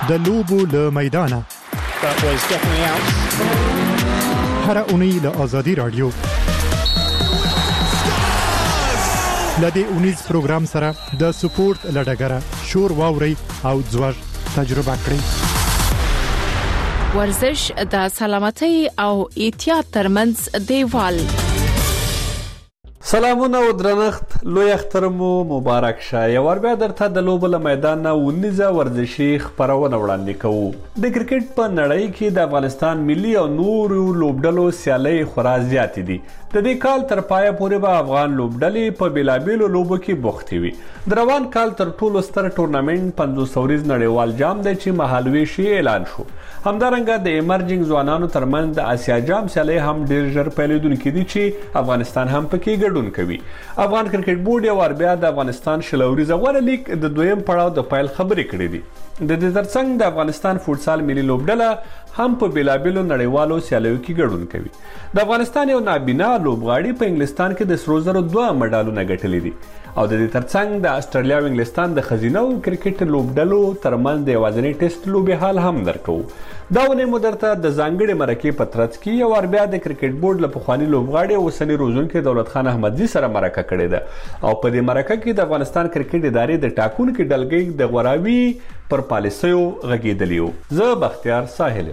د لوبو له میدانه هر اونۍ له آزادي رادیو لدې اونیز پروګرام سره د سپورت لډګره شور واوري او ځوږ تجربه کړئ. ورزش د سلامتۍ او احتیاط ترمنځ دیوال. سلامونه او درنښت لوی اختر مو مبارک شه. یو ور بیا درته د لوبو له میدان نه ونیزه ورزشي خبرونه وړاندې کوو. د کرکټ په نړۍ کې د افغانستان ملي او نورو لوبډلو سیالۍ خورا زیاتې دي. د دې کال تر پایه پورې به افغان لوبډلې په بیلابیلو لوبو کې بوختې وي. د روان کال تر ټولو ستر ټورنمنټ 50 ورځ نړیوال جام دی چې مهالویشي اعلان شو. همدارنګه د ایمرجنګ ځوانانو ترمنځ د آسیا جام سیالۍ هم ډیر ژر پیلېدونکې دي چې افغانستان هم پکې ګډون کوي. افغان کرکټ بورډ یو ور بیا د افغانستان شلوريزه غوړه لیګ د دویم پړاو د پیل خبرې کړې دي. د دې ترڅنګ د افغانستان فوټسال ملي لوبډله هم په بیلابیلو نړیوالو سیالیو کې ګډون کوي. د افغانستان یو نابینا لوبغاړي په انګلستان کې د سرو زرو 2 مډالونه ګټلي دي او د دې ترڅنګ د استرالیا او انګلستان د خزینه او کرکټ لوبډلو ترمنځ د یوازینی ټیسټ لوبې حال هم درکو. دا ونه مدرته د ځانګړي مرکې په ترڅ کې یو ور بیا د کرکټ بورډ له پخوانی لوبغاړي او سنی روزونکو دولت خان احمدزي سره مرکه کړې ده او په دې مرکه کې د افغانستان کرکټ ادارې د ټاکونکو ډلګۍ د غوراوي پر پالیسیو غږیدلیو. زه بختیار ساحل.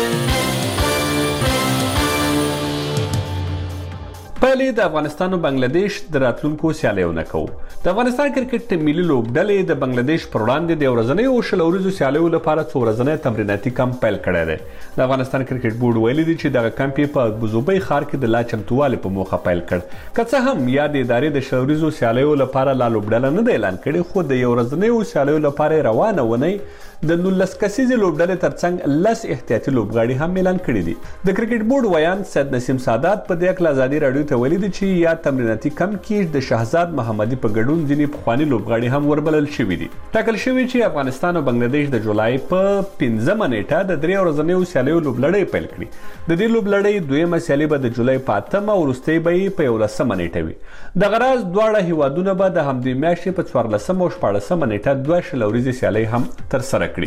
پهلې د افغانستان او بنگلاديش د راتلونکو سیالیونه کوو. د افغانستان کرکټ ملي لوبډلې د بنگلاديش پر وړاندې د ورځنۍ او شلوريزو سیالیو لپاره څو ورځنی تمریناتي کمپ پیل کړی دی. د افغانستان کرکټ بورډ ویلي دی چې دغه کمپ په ابوظبي ښار کې د لا چمتووالي په موخه پیل کړ. که څه هم یا د ادارې د شلوريزو سیالیو لپاره لا لوبډله نه دی اعلان کړی، خو د یو ورځنۍ سیالیو لپاره روانه ونی د 19 کسیزې لوبډلې ترڅنګ 10 احتیاطي لوبغاړي هم اعلان کړي دي. د کرکټ بورډ ویان سید نسیم سادات په دې اړه آزادي رادیو ته ویلي دي چې یا تمریناتي کمپ کې د شهزاد محمدي په ګډون ځینې پخواني لوبغاړي هم وربلل شوي دي. ټاکل شوی چې افغانستان او بنگلاديش د جولای په 15 نیټه د 3 ورځنیو سیالیو لوبلړۍ پیل کړي. د دې لوبلړۍ دویمه سیالي به د جولای په 8 او وروستۍ به په 11 نیټه وي. د غراز دواړه هیوادونه به د همدې میاشتې په 14 او 14 نیټه 2 شلوريزې سیالۍ هم ترسره کړي.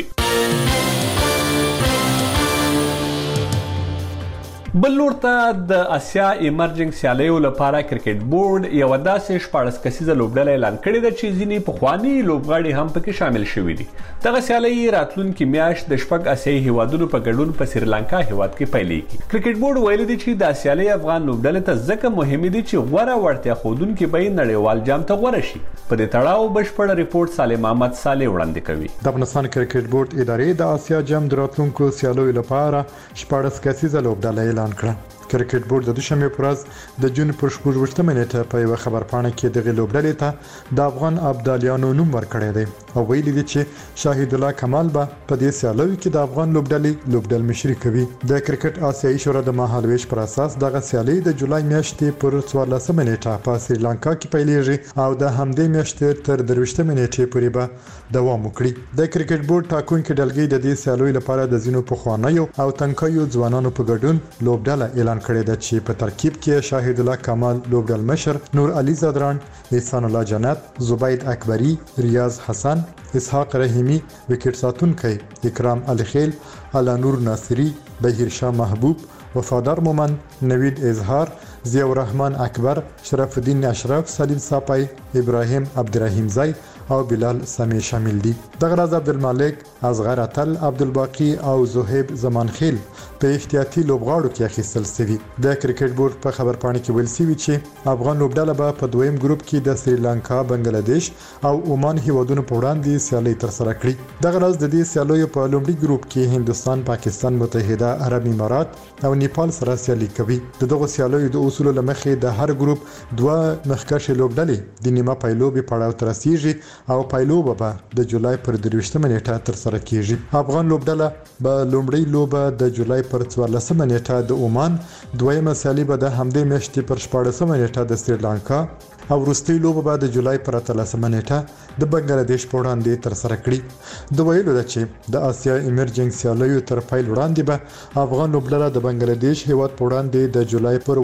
بل لور ته د آسیا ایمرجنګ سیالیو لپاره کرکټ بورډ یو داسې 14 کسیزه لوبډله اعلان کړې ده چې ځینې پخواني لوبغاړي هم پکې شامل شوي دي. دغه سیالۍ راتلونکي میاشت د شپږ آسیایي هیوادونو په ګډون په سریلانکا هیواد کې پیلېږي. کرکټ بورډ ویلي دی چې د سیالۍ افغان لوبډلې ته ځکه مهمه دي چې غوره وړتیا ښودونکي به نړیوال جام ته غوره شي. په دې تړاو بشپړ ریپورت سالم احمد صالح وړاندې کوي. د افغانستان کرکټ بورډ ادارې د آسیا جام د راتلونکو سیالیو لپاره 14 کسیزه لوبډله اعلان کړه. کرکټ بورډ د دوشنبه پر ورځ د جون پر 14 نیټه په یو خبرپاڼه کې د لوبډلې ته د افغان ابدالیانو نوم ورکړی دی او ویلي دی چې شاهد الله کمال به په دې سیالیو کې د افغان لوبډل مشري کوي. د کرکټ آسیایي شورا د مهالویش پر اساس دغه سیالۍ د جولای میاشتې پر 14 نیټه په سریلانکا کې پیلېږي او د همدې میاشتې تر 23 نیټې پورې به دوام وکړي. د کرکټ بورډ ټاکونکو ډلګۍ د دې سیالیو لپاره د ځینو پخوانیو او تنکیو ځوانانو په ګډون لوبډله اعلان کړی ده چې په ترکیب کې شاهد الله کمال لوبډل مشر، نور علي زادران، احسان الله جنت، زبید اکبری، ریاض حسن، اسحاق رحیمی، وکټ ساتونکی اکرام الخیل، علا نور ناصری، بهیر شاه محبوب، وفادار مومن، نوید اظهار، ضیاء الرحمن اکبر، شرف الدین اشرف، سلیم صاپای، ابراهیم عبدالرحیم زای او بلال سمی شامل دي. دغه راز عبدالمالک، اصغر اتل، عبدالباقی او زهیب زمانخیل په احتیاطي لوبغاړو کې اخیستل شوي. د کرکټ بورډ په خبرپاڼه کې ویل شوی چې افغان لوبډله به په دویم ګروپ کې د سریلانکا، بنگلاديش او عمان هیوادونو په وړاندې سیالۍ ترسره کړي. دغه راز د دې سیالیو په لومړي ګروپ کې هندستان، پاکستان، متحده عرب امارات او نیپال سره سیالي کوي. دغه سیالیو د اصولو لمخې د هر ګروپ 2 مخکښ لوبډلې د نیمه پایلوبي پړاو ته رسیږي او پایلوبه به د جولای پر 23 نیټه ترسره کیږي. افغان لوبډله به لومړی لوبه د جولای پر 14 نیټه د عمان، دویمه سیالي به د همدې میاشتې پر 14 نیټه د سریلانکا او وروستۍ لوبه به د جولای پر 13 نیټه د بنگلاديش په وړاندې ترسره کړي. د ویلو ده چې د آسیا ایمرجنګ سیالیو تر پیل وړاندې به افغان لوبډله د بنگلاديش هیواد په وړاندې د جولای پر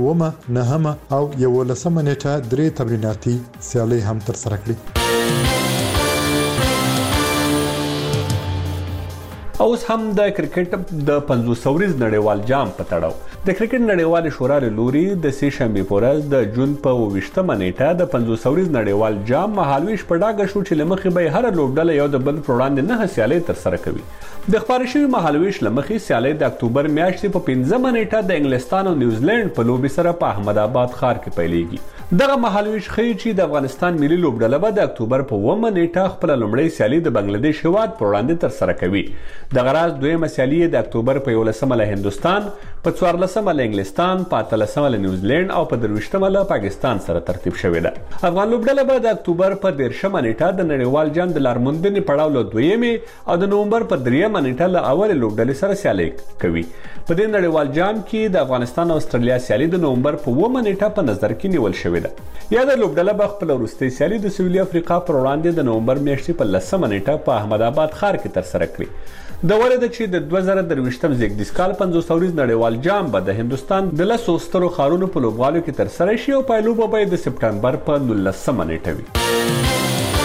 9 او 11 نیټه 3 تمریناتي سیالۍ هم ترسره کړي. اوس هم د کرکټ د 500 ورځ نړیوال جام په تړاو د کرکټ نړیوال شورا له لوري د سې شنبې په ورځ د جون په 28مه نیټه د 500 ورځ نړیوال جام مهالویش په ډاګه شو چې لمخې به هر لوبډله یو د بل پر وړاندې 9 سیالۍ ترسره کوي. د خبري شوی مهالویش لمخې سیالۍ د اکتوبر میاشتې په 15مه نیټه د انګلستان او نیوزیلند په لوبي سره په احمد آباد ښار کې پیلېږي. دغه مهالویش ښیي چې د افغانستان ملي لوبډله به د اکتوبر په 9مه نیټه خپل لومړی سیالي د بنگلاديش هیواد پر وړاندې ترسره کوي. دغه راز دویمه سیالي د اکتوبر په 11مه له هندستان، په 14مه له انګلستان، په 18مه له نیوزیلند او په 23مه له پاکستان سره ترتیب شوې ده. افغان لوبډله به د اکتوبر په 13مه نیټه د نړیوال جام د لارموندنې پړاو له دویمې او د نومبر په 3مه نیټه له اول لوبډلې سره سیالي کوي. په دې نړیوال جام کې د افغانستان او استرالیا سیالي د نومبر په 9مه نیټه په نظر کې نیول شوې ده. یا د لوبډله به خپل وروستۍ سیالي د سویلي افریقا پر وړاندې د نومبر میاشتې په 10مه نیټه په احمد آباد ښار کې ترسره کړي. د ولې د چې د 2023م زیږدیز کال 500 ورځ نړیوال جام به د هندستان د 10 سترو ښارونو په لوبغالو کې ترسره شي او پایلوبه به د سپټمبر په 19مه نیټه وي.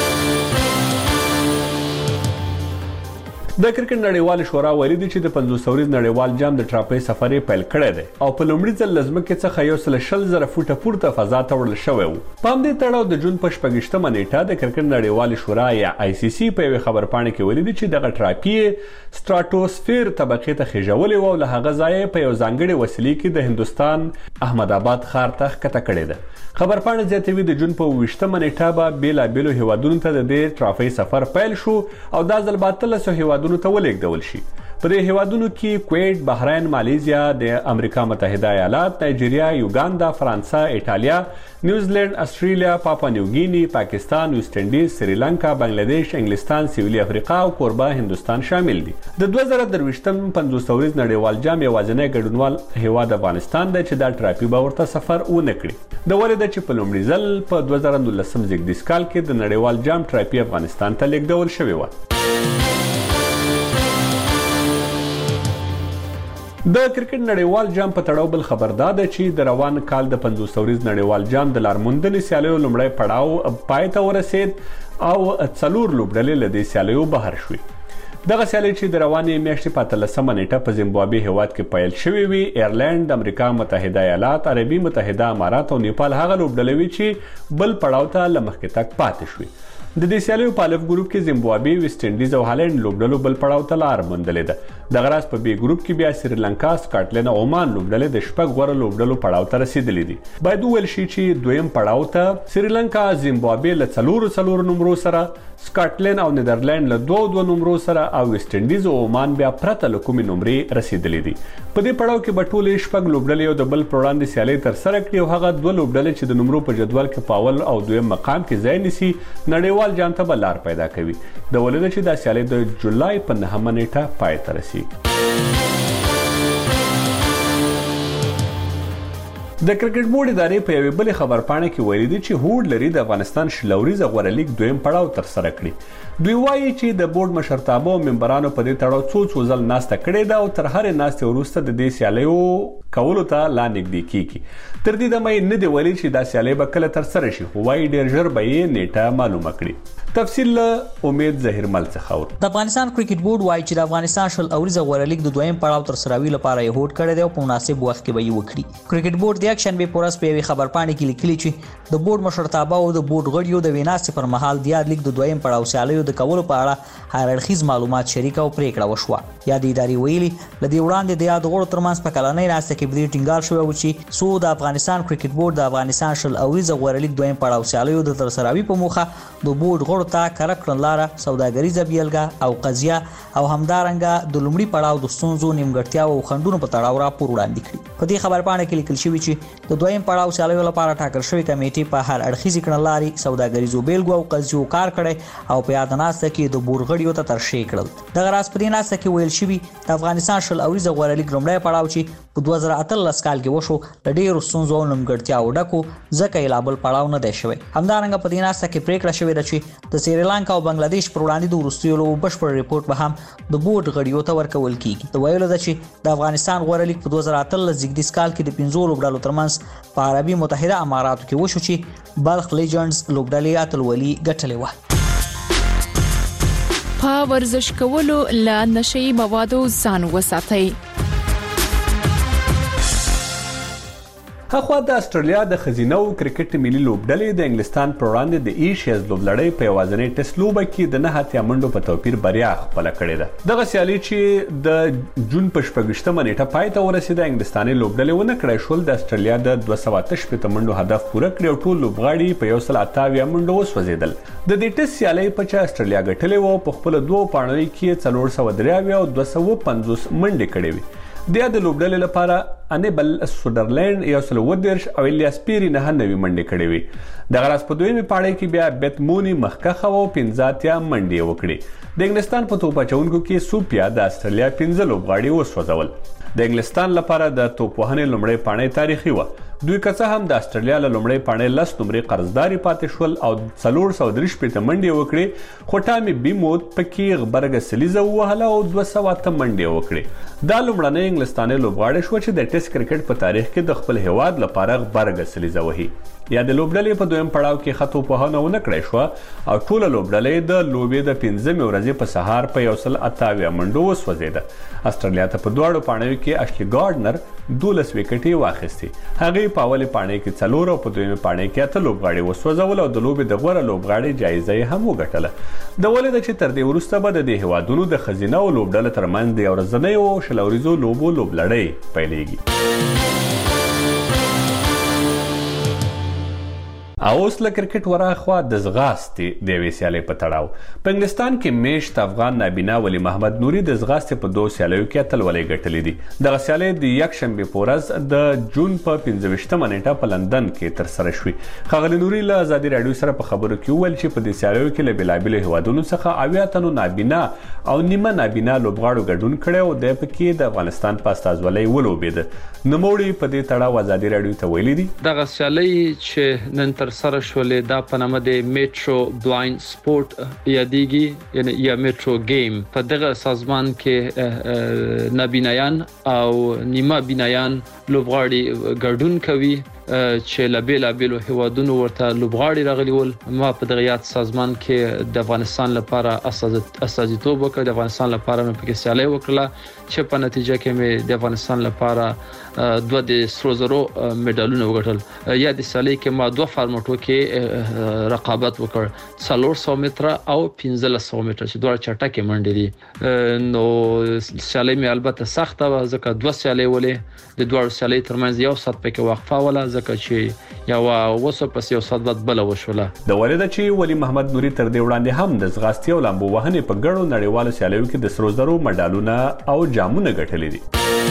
د کرکټ نړیوال شورا ویلي دی چې د 500 ورځ نړیوال جام د ټراپۍ سفر پیل کړی دی او په لومړي ځل له ځمکې څخه 120,000 فوټه پورته فضا ته وړل شوی و. په همدې تړاو د جون په 28مه نیټه د کرکټ نړیوال شورا یا ICC په یوې خبرپاڼې کې ویلي دی چې دغه ټراپۍ سټراتوسفیر طبقې ته خېژولې و او له هغه ځایه په یو ځانګړې وسیلې کې د هندستان احمد آباد ښار ته ښکته کړې ده. خبرپاڼه زیاتوي د جون په 28مه نیټه به بیلابیلو هیوادونو ته د دې ټراپۍ سفر پیل شو او دا ځل به 1300 هیوادونو ته ولېږدول شي. په دې هیوادونو کې کویت، بحرین، مالیزیا، د امریکا متحده ایالات، نایجیریا، یوګاندا، فرانسه، ایټالیا، نیوزیلند، استرالیا، پاپا نیوګینی، پاکستان، ویسټ انډیز، سریلانکا، بنگلاديش، انګلستان، سویلي افریقا او کوربه هندستان شامل دي. د 2023م 500 ورځ نړیوال جام یوازینی ګډونوال هیواد افغانستان دی چې دا ټراپي به ورته سفر ونه کړي. د ولې د چې په لومړي ځل په 2019 زیږدیز کال کې د نړیوال جام ټراپي افغانستان ته لیږدول شوې و. د کرکټ نړیوال جام په تړاو بل خبر دا ده چې د روان کال د 500 ورځ نړیوال جام د لارموندنې سیالیو لومړی پړاو پای ته ورسید او 4 لوبډلې له دې سیالیو بهر شوې. دغه سیالي چې د روانې میاشتې په 13مه نیټه په زیمبابوې هیواد کې پیل شوې وي، ایرلند، امریکا متحده ایالات، عربي متحده امارات او نیپال هغه لوبډلې وي چې بل پړاو ته له مخکې تک پاتې شوې. د دې سیالیو په الف ګروپ کې زیمبابوې، ویسټ انډیز او هالند لوبډلو بل پړاو ته لار موندلې ده. دغه راز په بي ګروپ کې بیا سریلانکا، سکاټلند او عمان لوبډلې د شپږ غوره لوبډلو پړاو ته رسیدلې دي. باید وویل شي چې دویم پړاو ته سریلانکا، زیمبابوې له 4 نمرو سره، سکاټلند او نیدرلند له 2 نمرو سره او ویسټ انډیز او عمان بیا پرته له کومې نمرې رسیدلې دي. په دې پړاو کې به ټولې شپږ لوبډلې یو د بل پر وړاندې سیالۍ ترسره کړي او هغه 2 لوبډلې چې د نمرو په جدول کې په اول او دویم مقام کې ځای نیسي نړیوال جام ته به لار پیدا کوي. د ولې چې دا سیالۍ د جولای په 9مه نیټه پای ته رسیږي. د کرکټ بورډ ادارې په یوې بلې خبرپاڼه کې ویلي دي چې هوډ لري د افغانستان شلوريزه غوره لیګ دویم پړاو ترسره کړي. دوی وایي چې د بورډ مشرتابه او ممبرانو په دې تړاو څو ځل ناسته کړې ده او تر هرې ناستې وروسته د دې سیالیو کولو ته لا نږدې کیږي. تر دې دمه یې نه دی ویلي چې دا سیالۍ به کله ترسره شي، خو وایي ډېر ژر به یې نیټه معلومه کړي. تفصیل له امید ظهیرمل څخه اور. د افغانستان کرکټ بورډ وایي چې د افغانستان شلوريزه غوره لیګ د دویم پړاو ترسروي لپاره یې هوډ کړی دی او په مناسب وخت کې به یې وکړي. کرکټ بورډ د یکشنبه په ورځ په یوې خبرپاڼه کې لیکلي چې د بورډ مشرتابه او د بورډ غړیو د ویناستې پر مهال د یاد لیګ د دویم پړاو سیالیو د کولو په اړه هر اړخیز معلومات شریک او پریکړه وشوه. یا د ادارې ویلي لدې وړاندې د یاد غړو ترمنځ په کلنۍ ناسته کې بدې ټینګار شوی و چې سو د افغانستان کرکټ بورډ د افغانستان شلوريزه غوره لیګ دویم پړاو سیالیو د ترسروي په موخه د بورډ غړو ته کره کړنلاره، سوداګریزه بیلګه او قضیه او همدارنګه د لومړي پړاو د ستونزو، نیمګړتیاو او خنډونو په تړاو راپور وړاندې کړي. په دې خبرپاڼه کې لیکل شوی چې د دویم پړاو سیالیو لپاره ټاکل شوی کمیټې په هر اړخیزې کړنلارې، سوداګریزو بیلګو او قضیو کار کړی او په یاد ناسته کې د بورډ غړیو ته ترشح کړل. دغه راز په دې ناسته کې ویل شوی د افغانستان شلوريزه غوره لیګ لومړی پړاو چې په 2018 کال کې وشو د ډېرو ستونزو او نیمګړتیاو ډکو ځکه یې لا بل پړاو نه دی شوی. همدارنګه په دې ناسته کې پریکړه شوې ده چې د سریلانکا او بنگلاديش پر وړاندې د وروستیو لوبو بشپړ ریپورټ به هم د بورډ غړیو ته ورکول کیږي. د ویلو ده چې د افغانستان غوره لیګ په 2018 زیږدیز کال کې د 15 لوبډلو ترمنځ په عربي متحده اماراتو کې وشو چې بلخ لیجنډز لوبډلې اتلولي ګټلې وه. په ورزش کولو له نشئی موادو ځان وساتئ. هغه د استرالیا د خزینو کرکټ ملي لوبډلې د انګلستان پر وړاندې د ایشیز لوبلړۍ په یوازینۍ ټیسټ لوبه کې د 9 منډو په توپیر بریا خپل کړې ده. دغه سیالي چې د جون په 14مه نیټه پای ته ورسېده، انګلستاني لوبډلې ونه کړای شول د استرالیا د 288 منډو هدف پوره کړ او ټول لوبغاړي په 128 منډو وسوځیدل. د دې ټیسټ سیالي په چا استرالیا ګټلې وو، په خپل دوه پاڼو کې 483 او 250 منډې کړې وي. د لوبډلې لپاره انیبل سودرلند 130 او الیاس پیری 99 منډې کړې وي. د غراس په دویمه پاړې کې بیا بیت مونی مخکخه او 15 منډې وکړې. د انګلستان په توپ اچونکو کې سوپیا د استرالیا 15 لوبغاړي وسوځول. د انګلستان لپاره د توپ وهنې لومړی پاڼې تاریخي و. دوی که څه هم د استرالیا له لومړی پاڼې 10 نمرې قرضداري پاتې شول او 433 منډې وکړې، خو ټامي بیموت پکې غبرګ سلیزه وهله او 208 منډې وکړې. دا لومړنی انګلستاني لوبغاړی شو چې د ټیسټ کرکټ په تاریخ کې د خپل هیواد لپاره غبرګ سلیزه وهي. یا د لوبډلې په دویم پړاو کې خطو په هنه ونه کړی شو او ټول لوبډلې د لوبې د 15 ورځې په سهار په 128 منډو وسوځیده. استرالیا ته په دوړو پاڼو کې اشلی ګارډنر 12 وکټې واخیستې. هغه په اولې پاڼې کې 4 او په دویمه پاڼې کې 8 لوبغاړي وسوځول او د لوبې د غوړه لوبغاړي جایزه هم وګټله. د ولې چې تر دې وروسته به د هیوادونو د خزینه او لوبډلې ترمنځ د ورځنۍ او شلوريزو لوبو لوبلړۍ پیلېږي. اوس له کرکټ وراخوا د ځغاستې د یوې سیالۍ په تړاو په انګلستان کې میشت افغان نابینا ولی محمد نوري د ځغاستې په 2 سیالیو کې اتلولۍ ګټلې دي. دغه سیالۍ د یکشنبې په ورځ د جون په 15مه نیټه په لندن کې ترسره شوې. ښاغلي نوري له ازادي راډیو سره په خبرو کې وویل چې په دې سیالیو کې له بېلابېلو هیوادونو څخه 80 تنو نابینا او نیمه نابینا لوبغاړو ګډون کړی او د پکې د افغانستان په استازولۍ ولوبېده. نوموړي په دې تړاو ازادي راډیو ته ویلي دي دغه سیالۍ چې نن تر سره شولې دا په نامه د میټرو بلایند سپورت یادېږي، یعنی یا میټرو گیم. په دغه سازمان کې نابینایان او نیمه بینایان لوبغاړي ګډون کوي چې له بېلابېلو هیوادونو ورته لوبغاړي راغلي ول. ما په دغه یاد سازمان کې د افغانستان لپاره استازیتوب وکړ، د افغانستان لپاره مې پکې سیالي وکړه چې په نتیجه کې مې د افغانستان لپاره 2 د سرو زرو میډالونه وګټل. یا د سیالي کې ما 2 فارمټو کې رقابت وکړ، 400 متره او 1500 متره چې دوه چټکې منډې دي. نو سیالي مې البته سخته و ځکه 2 سیالي ولې د دوه سیالي ترمنځ یو سات پکې وقفه ولا ځکه چې یو وسو پس یو سات بعد بل وشوله. د ولید چې ولی محمد نوري تر دې وړاندې هم د ځغاستې او لامبو وهنې په ګڼو نړیوالو سیالیو کې د سرو زرو مډالونه او جامونه ګټلي دي.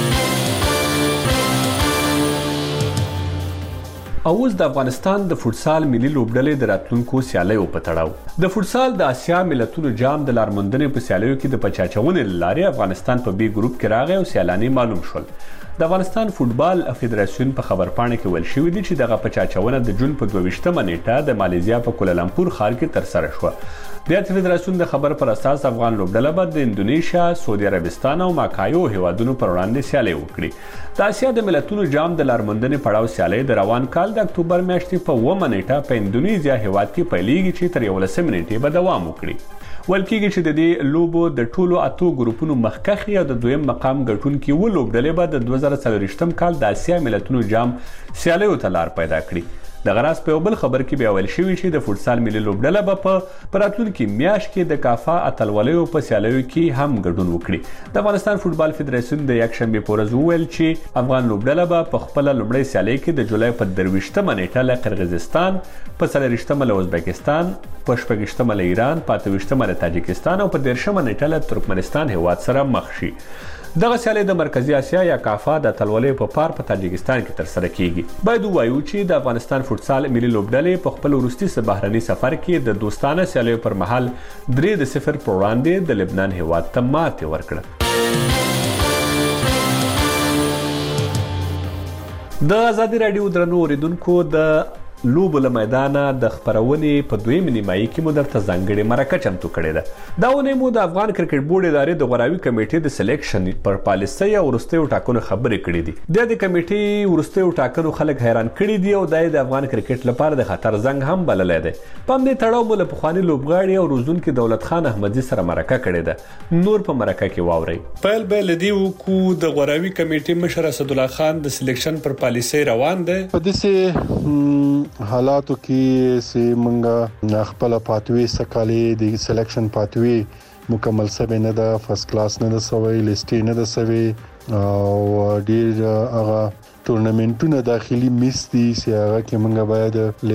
اوس د افغانستان د فوټسال ملي لوبډلې د راتلونکو سیالیو په تړاو د فوټسال د آسیا ملتونو جام د لارموندنې په سیالیو کې د پچاچونې لارې افغانستان په بي ګروپ کې راغی او سیالانی معلوم شول. د افغانستان فوټبال فدراسیون په خبرپاڼه کې ویل شوی دی چې دغه پچاچونه د جون په 22مه نیټه د مالیزیا په کوالالمپور ښار کې ترسره شوه. د فدراسیون د خبر پر اساس افغان لوبډله به د اندونیشیا، سعودي عربستان او ماکایو هیوادونو پر وړاندې سیالي وکړي. د آسیا د ملتونو جام د لارموندنې پړاو سیالي د روان کال د اکتوبر میاشتې په 9مه نیټه په اندونیزیا هیواد کې پیلېږي چې تر 11مه نیټې به دوام وکړي. ویل کېږي چې د دې لوبو د ټولو 8 ګروپونو مخکخي او د دویم مقام ګټونکي و لوبډلې به د 2024 کال د آسیا ملتونو جام سیالیو ته لار پیدا کړي. د غراس په بل خبر کې بیا ویل شوی چې د فوټسال ملي لوبډله به په راتلونکي میاشت کې د کافا اتلولیو په سیالیو کې هم ګډون وکړي. د افغانستان فوټبال فدراسیون د یکشنبه په ورځ وویل چې افغان لوبډله به په خپل لومړی سیالي کې د جولای په 23مه نیټه له قرغیزستان، په 30مه له ازبکستان، په 28مه له ایران، په 28مه له تاجکستان او په 30مه نیټه له ترکمنستان هیواد سره مخ شي. دغه سیالي د مرکزی اسیا یا کافا د اتلولۍ په پار په تاجکستان کې ترسره کیږي. باید ووایو چې د افغانستان فوټسال ملي لوبډلې په خپل وروستي بهرني سفر کې د دوستانه سیالیو پر مهال 3-0 پر وړاندې د لبنان هیواد ته ماتې ورکړه. د ازادي راډیو درنو اوریدونکو د لوبو له میدانه د خپرونې په دویم نیمایي کې مو درته ځانګړې مرکه چمتو کړې ده. دا اونۍ مو د افغان کرکټ بورډ ادارې د غوراوي کمیټې د سلیکشن پر پالیسۍ او وروستیو ټاکنو خبرې کړې دي. د کمیټې وروستیو ټاکنو خلک حیران کړي دي او د افغان کرکټ لپاره د خطر زنګ هم بللی دی. په همدې تړاو مو له پخواني لوبغاړي او روزونکي دولت خان احمدي سره مرکه کړې ده. نور په مرکه کې واورئ. پیل به له دې وکړو د غوراوي کمیټې مشر اسدالله خان د سلیکشن پر پالیسۍ روان دی. په داسې حالاتو کې چې موږ خپل پاتوي سکالې د سلیکشن پاتوي مکمل سوي نه ده، فرست کلاس نه ده سوي، لیستي نه ده سوي او ډیر هغه ټورنمنټونه داخلي میس دي چې هغه کې موږ باید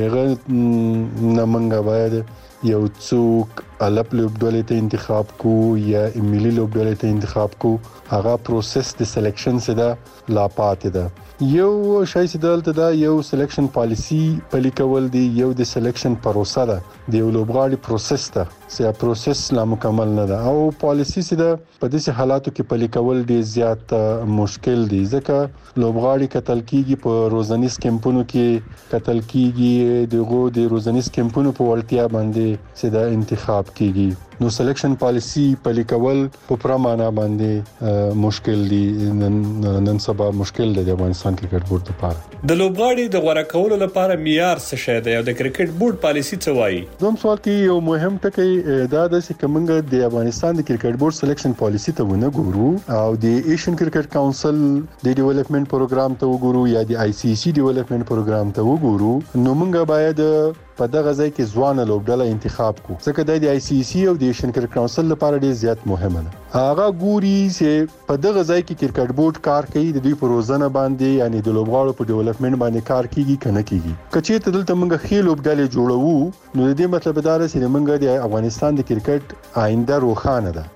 لغه نه موږ باید یو څوک الپ لوبډلې ته انتخاب کو یا ملي لوبډلې ته انتخاب کو. هغه پروسس د سلیکشن څخه ده لا پاتې ده. یو شای چې دلته دا یو سلیکشن پالیسی پلي کول دي، یو د سلیکشن پروسه ده، د یو لوبغاړي پروسس ده چې پروسس لا مکمل نه ده او پالیسی چې ده په دې حالاتو کې پلي کول ډیر زیات مشکل دي ځکه لوبغاړي قتل کیږي په روزنیز کمپونو کې قتل کیږي دغه د روزنیز کمپونو په ولټیا باندې چې دا انتخاب کیږي. نو سلیکشن پالیسی پلي کول په پرمانه باندې مشکل دي. نن سبا مشکل دی د افغانستان کرکټ بورډ لپاره. د لوبغاړي د غوړه کولو لپاره معیار څه شی دی او د کرکټ بورډ پالیسی څه وایي؟ دوم سوال کې یو مهم ټکی دا د کومنګ د افغانستان د کرکټ بورډ سلیکشن پالیسی ته ونه ګورو او د ایشین کرکټ کونسل د ډیولپمنٹ پروګرام ته وګورو یا د آی سی سی ډیولپمنٹ پروګرام ته وګورو نو موږ باید په دغه ځای کې ځوان لوبډله انتخاب کو ځکه د آی سی سی او د ایشین کرکټ کونسل لپاره ډیر زیات مهمه ده. هغه ګوري چې په دغه ځای کې کرکټ بورډ کار کوي د دوی په روزنه باندې یعنی د لوبغاړو په ډیولپمنٹ باندې کار کوي کنه کوي. کچې ته دلته موږ خې لوبډلې جوړو نو د دې مطلب دا دی چې موږ د افغانستان د کرکټ آینده روښانه ده.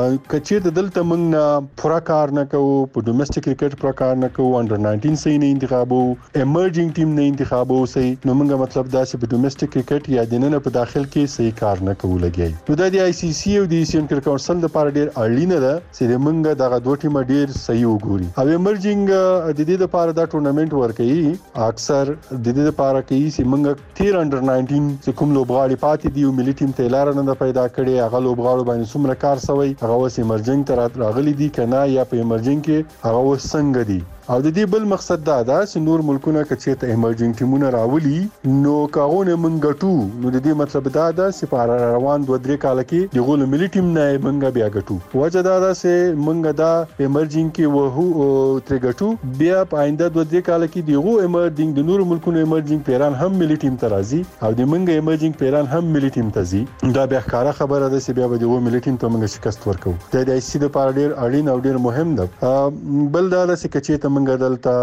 کچې ته دلته موږ پورا کار نه کوو په ډومېسټک کرکټ پر کار نه کوو انډر 19 سي نه انتخابو ایمرجنګ ټیم نه انتخابو سي نو موږ مطلب دا چې په ډومېسټک کرکټ یا د نن په داخل کې صحیح کار نه کوو لګي. نو د آی سی سی او د ایشین کرکټ کونسل لپاره ډیر اړینه ده چې موږ دغه دوه ټیم ډیر صحیح وګوري او ایمرجنګ د دې لپاره دا ټورنمنت ورکوي اکثر د دې لپاره کوي چې موږ تیر انډر 19 چې کوم لوبغاړي پاتې دي او ملي ټیم ته لار نه پیدا کړي هغه لوبغاړو باندې څومره کار سوی هغه وس ایمرجنګ تر راغلي دي کنه یا په ایمرجنګ کې هغه وس څنګه دي او د دې بل مقصد دا ده چې نور ملکونه کچې ته ایمرجنګ ټیمونه راولي نو کاغونه منګټو نو د دې مطلب دا ده چې په روان 2-3 کال کې د غول ملي ټیم نه منګه بیا ګټو وجه دا ده چې منګه دا ایمرجنګ کې وو تر ګټو بیا په آینده 2-3 کال کې دیغه ایمرجنګ د نور ملکونو ایمرجنګ پیران هم ملي ټیم ته راځي او د منګه ایمرجنګ پیران هم ملي ټیم ته ځي دا بیا ښکارا خبره ده چې بیا به دغه ملي ټیم ته منګه شکست ورکو د آی سی د پاره ډیر اړین او ډیر مهم ده. بل دا چې کچې ته منګه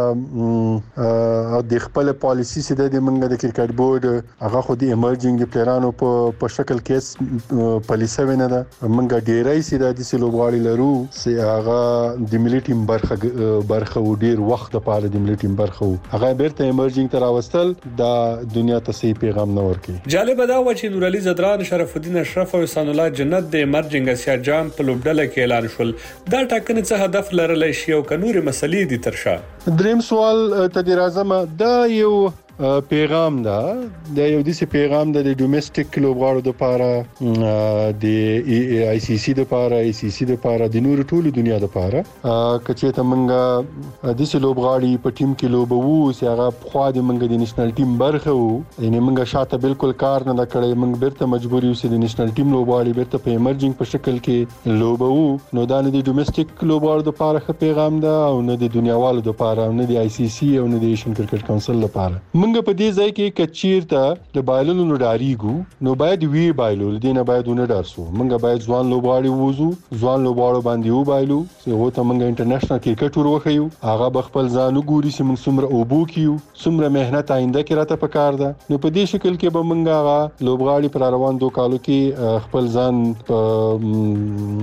دلته د خپل پالیسی سره د منګه د کرکټ بورډ هغه خو د ایمرجنګ د پلیرانو په شکل کې پالیسي ونه ده منګه ډیرای سره د سلوبغاړي لرو چې هغه د ملي ټیم برخه و ډیر وخت لپاره د ملي ټیم برخه هغه بیرته ایمرجنګ تر واستل د دنیا ته صحیح پیغام نه ورکي. جالب دا و چې نور علي زدران شرف الدین اشرف او احسان الله جنت د ایمرجنګ اسیا جام په لوبډله کې اعلان شول. دا ټاکنه څه هدف لرلی شي او کنوري مسلې دي ترشا؟ دریم سوال ته د راځم دا یو پیغام ده د یو داسې پیغام د ډومېسټک لوبغاړو لپاره د آی سی سی لپاره ای سی سی لپاره د نور ټولو دنیا لپاره کچې ته منګه د څه لوبغاړي په ټیم کې لوبو چې هغه خو د منګه د نېشنل ټیم برخه وو یعنی منګه شاته بالکل کار نه کړی منګه بیرته مجبور یو چې د نېشنل ټیم لوبغاړي بیرته په ایمرجنګ په شکل کې لوبو نو دا نه د ډومېسټک لوبغاړو لپاره ښه پیغام ده او نه د دنیاوالو لپاره او نه د آی سی سی او نه د ایشین کرکټ کونسل لپاره. منګه په دې ځای کې کچیرته د بایللو نو ډاریګو نو باید وی بایلول دینه باید ونه ډارسو منګه باید ځوان لوبغاړي ووزو ځوان لوبغاړو باندې و بایلو چې هو ته منګه انټرنیشنل کرکټ وروخیو هغه بخپل ځانو ګوري چې موږ څومره اوبو کیو څومره مهنت آینده کې راته پکار ده نو په دې شکل کې به منګه هغه لوبغاړي پر روان 2 کالو کې خپل ځان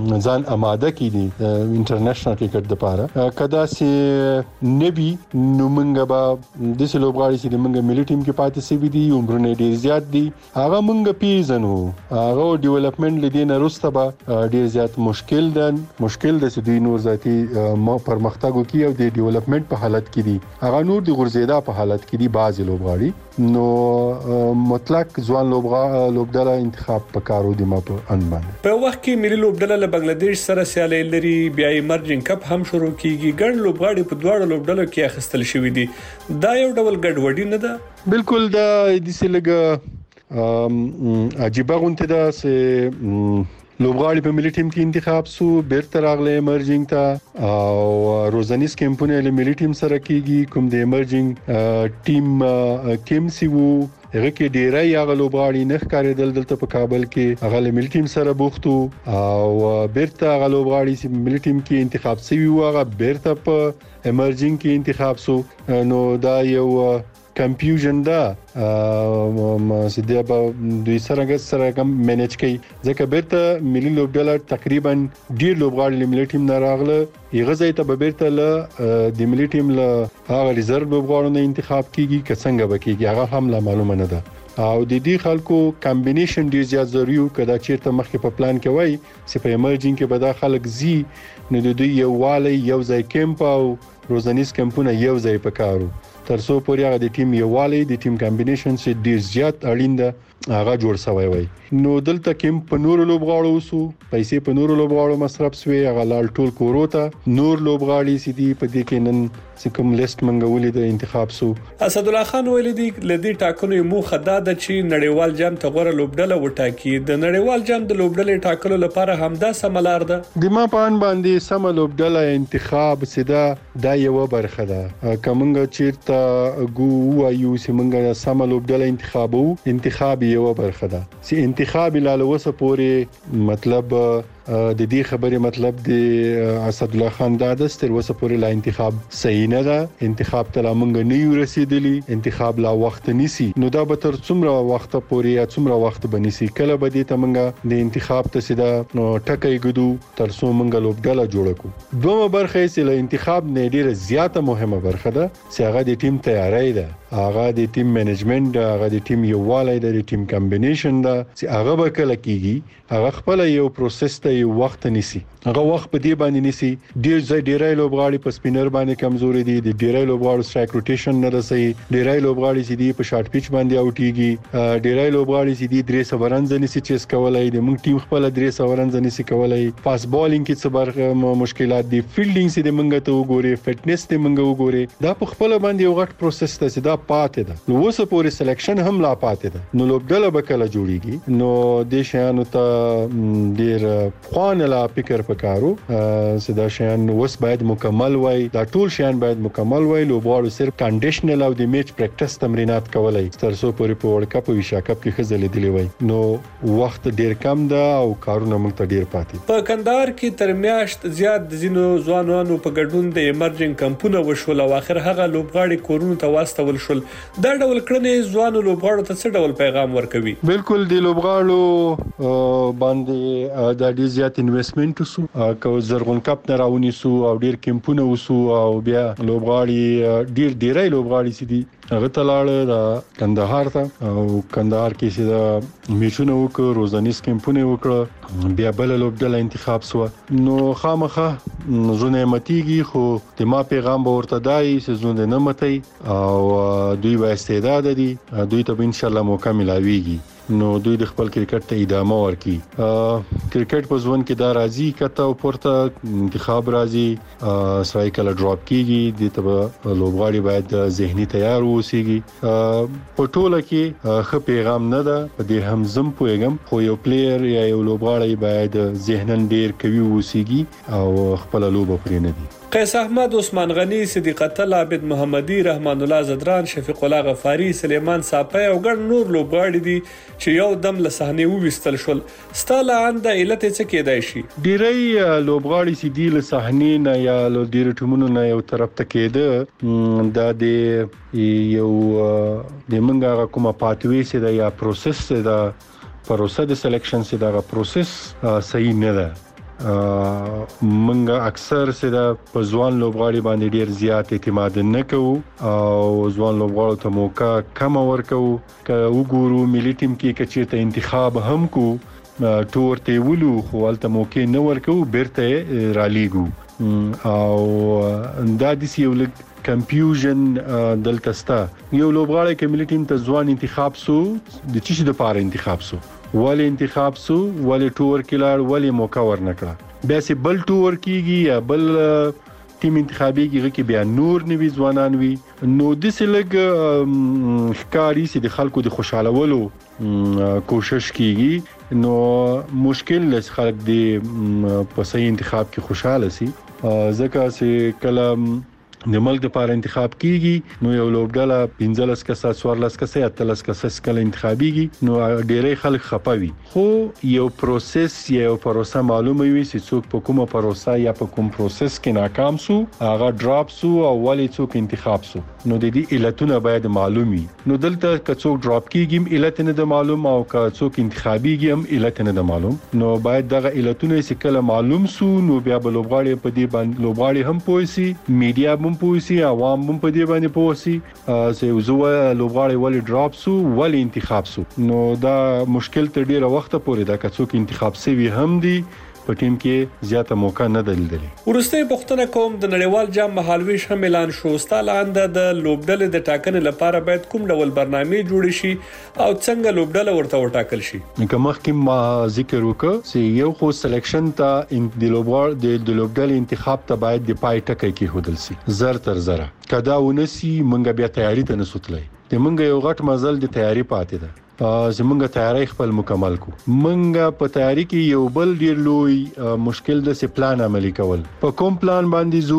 ځان آماده کړي انټرنیشنل کرکټ لپاره کدا سي نبي نو موږ به د لوبغاړي چې موږ ملي ټیم کې پاتې سي دي عمرونه ډیر زیات دي هغه موږ پیژنو هغه ډیولپمنٹ لدینه رسته به ډیر زیات مشکل د چې دوی نور ذاتي پرمختګ وکړي او د ډیولپمنٹ په حالت کې دي هغه نور د غرزیدا په حالت کې دي بعض لوبغاړي نو مطلق ځوان لوبډله انتخاب پکارو دي ما په ان باندې په وخت کې ملي لوبډله له بنگلاديش سره سیالي لري بیا ایمرجنګ کپ هم شروع کیږي ګڼ لوبغاړي په دواړو لوبډلو کې اخیستل شوی دي دا یو ډول ګډوډي نه ده بالکل دا د سلګه عجیب غونته ده سه لوبغاړي په ملي ټیم کې انتخاب سو بیرته راغله ایمرجنګ ته او روزانیز کیمپونه له ملي ټیم سره کیږي کوم د ایمرجنګ ټیم کیم سی وو هغه کې ډیرای هغه لوبغاړي نه ښکارېدل دلته په کابل کې هغه له ملي ټیم سره بوختو او بیرته هغه لوبغاړي چې ملي ټیم کې انتخاب سوي وو هغه بیرته په ایمرجنګ کې انتخاب سو نو دا یو کنفیوژن ده سیده به دوی سره کم مینیج کوي ځکه بیرته ملي لوبډله تقریبا ډیر لوبغاړي ملي ټیم نه راغله یغه ځای ته به بیرته له د ملي ټیم له هغه ریزرو لوبغاړو نه انتخاب کیږي که څنګه به کیږي هغه هم لا معلومه نه ده او د دې خلکو کمبینیشن ډیر زیات ضروري او کدا چیرته مخکې په پلان کې وای چې په ایمرجنګ کې به دا خلک زی نو د دوی یو والی یو ځای کیمپ او روزانیز کیمپونه یو ځای پکارو ترڅو پورې هغه د ټیم یووالی د ټیم کمبینیشن چې ډیر زیات اړین ده هغه جوړ شوی وای نو دلته کیمپ په نور لوبغاړو وسو پیسې په نور لوبغاړو مصرف سوی هغه لال ټول کوروتا نور لوبغاړي سي دي په دې کې نن کوم لیست منغولې د انتخاب سو اسد الله خان ویل دي لدی ټاکنو مو خدا د چی نړیوال جام ته غوړه لوبډله وټاکی د نړیوال جام د لوبډلې ټاکلو لپاره همدا سملار ده د ما پان باندې سم لوبډله انتخاب سیدا دا یو برخه ده کومنګ چیرته ګو وایو سیمنګ سم لوبډله انتخاب یو برخه ده چې انتخاب لاله وسه پورې مطلب د دې خبرې مطلب د اسد الله خان دا د ستر وسه پورې لا انتخاب صحیح نه ده انتخاب ته لمنګ نه یو رسیدلی انتخاب لا وخت نیسی نو دا به تر څومره وخت پورې یا څومره وخت بنسي کله به دې ته منګه د انتخاب ته سیده ټکای ګدو تر څو منګ لوبډله جوړ کو دومره برخه یې له انتخاب نه ډیره زیاته مهمه برخه ده چې هغه د ټیم تیاری ده هغه د ټیم منیجمنت هغه د ټیم یووالی د ټیم کمبینیشن ده چې هغه به کله کیږي هغه خپل یو پروسس ته یو وخت نیسی هغه وخت په دې باندې نیسی ډیرای لوبغاړي په سپینر باندې کمزوري دي د ډیرای لوبغاړو سټرایک روټیشن نه رسي ډیرای لوبغاړي چې دي په شارټ پیچ باندې اوټيږي ډیرای لوبغاړي چې دي درې سورنز نیسی چیس کولای دي موږ ټیم خپل درې سورنز نیسی کولای فاست بالینګ کې څه برخه مشکلات دي فیلډینګ چې د منګه ته وګوري فټنس ته منګه وګوري دا په خپل باندې یو غټ پروسس ته سیده پاتې ده نو وسه پورې سلیکشن هم لا پاتې ده نو لوبډله به کله جوړیږي نو د شیانو ته ډیر خوانه لا فکر پکارو سدا شیان وس باید مکمل وای دا ټول شیان باید مکمل وای لوبغاړو صرف کنډیشنل او د میچ پریکټس تمرینات کولای ترڅو پورې په ورلد کپ او ایشیا کپ کې خزلې دی وای نو وخت ډیر کم ده او کارونه موږ ته ډیر پاتې په کندهار کې تر میاشت زیات زینو ځوانانو په ګډون د ایمرجنګ کمپونه وشول او اخر هغه لوبغاړي کورونو ته واستول شول دا ډول کړنې ځوانو لوبغاړو ته څه ډول پیغام ورکوي بالکل د لوبغاړو باندې د ډیر زیات انویسټمنت وسو کو زرغون کپ نه راونی سو او ډیر کیمپونه وسو او بیا لوبغاړي ډیرای لوبغاړي سي دي هغه تلاړه د کندهار ته او کندهار کې سي د میچونه وک روزانیز کیمپونه وکړه بیا بل لوبډله انتخاب سو نو خامخه زونه متيږي خو د ما پیغام به ورته دای چې زونه نه متي او دوی به استعداد دي دوی ته ان شاء الله موقع ملاويږي نو دوی د خپل کرکټ ته ادامه ورکړي کرکټ په ځوان کې دا راځي کته او پورته انتخاب راځي سړی کله ډراپ کیږي د ته لوبغاړي باید ذهني تیار ووسیږي په ټوله کې خه پیغام نه ده په دې هم زم پوهیږم خو یو پلیئر یا یو لوبغاړی باید ذهنن ډیر کوي ووسیږي او خپل لوبه پرې نه دي قیس احمد عثمان غنی صدیق الله عابد محمدي رحمان الله زدران شفیق الله غفاری سلیمان صاپي او ګڼ نور لوبغاړي دي چې یو دم له صحنه وويستل شول ستاله عند علت څه کېدای شي ډیرای لوبغاړي چې دی له صحنه نه یا له ډیر ټیمونو نه یو طرف ته کېده دا د یو د منګه کومه پاتوي سي دا یا پروسس دا پروسه د سلیکشن سي دا پروسس صحیح نه ده منګه اکثر سره په ځوان لوبغاړي باندې ډیر زیات اعتماد نه کوو او ځوان لوبغاړو ته موقع کم ورکو که وګورو ملي ټیم کې کچېرته انتخاب هم کو تور ته ولو خو ولته موقع نه ورکو بیرته رالیګو او دا د یو لک کنفیوژن دلتهستا یو لوبغاړی کې ملي ټیم ته ځوان انتخاب سو د چی د پاره انتخاب سو ولی انتخاب سو ولی ټور کلار ولی موقع ورنکړه بیا سي بل ټور کیږي یا بل ټیم انتخابي کې بیا نور نوي ځوانان وي نو د سلګ ښکاری سي د خلکو د خوشالولو کوشش کیږي نو مشکل لس خلک دی په صحیح انتخاب کې خوشاله سي ځکه چې کلم د ملک لپاره انتخاب کیږي نو یو لوبډاله 15 کسه 14 کسه 13 کسه سکل انتخابيږي نو ډېرې خلک خپوي خو یو پروسس یو پروسه معلومه وي چې څوک په کومه پروسه یا په کوم پروسس کې ناکام سو هغه ډراپ سو او ولی څوک انتخاب سو نو د دې علتونه باید معلومي نو دلته که څوک ډراپ کیږي علت نه د معلوم او که څوک انتخابيږي هم علت نه د معلوم نو باید دغه علتونه چې کله معلوم سو نو بیا به لوبغاړي په دې باندې لوبغاړي هم پوهسي میډیا هم پوهسي عوام هم په دې باندې پوهسي چې زو لوبغاړي ولی ډراپ سو ولی انتخاب سو نو دا مشکل تر ډیره وخت پورې دا که څوک انتخاب سوي هم دي په ټیم کې زیاته موقع نه دلیدلې ورسته پښتنه کوم د نړیوال جام مهالويش هم اعلان شو ستالاند د لوبډلې د ټاکنې لپاره باید کوم ډول برنامه جوړ شي او څنګه لوبډله ورته وټاکل شي که مخکې ما ذکر وکړ چې یو خو سلیکشن ته د لوبډلې انتخاب ته باید د پای ټکی کې هودل سي زر تر زره کدا ونسي منګه بیا تیاری ته نسوتلای د منګه یو غټ مزل د تیاری پاتې ده زمونږه تیاری خپل مکمل کو منګه په تیاری کې یو بل ډیر لوی مشکل د سی پلان عملی کول په کوم پلان باندې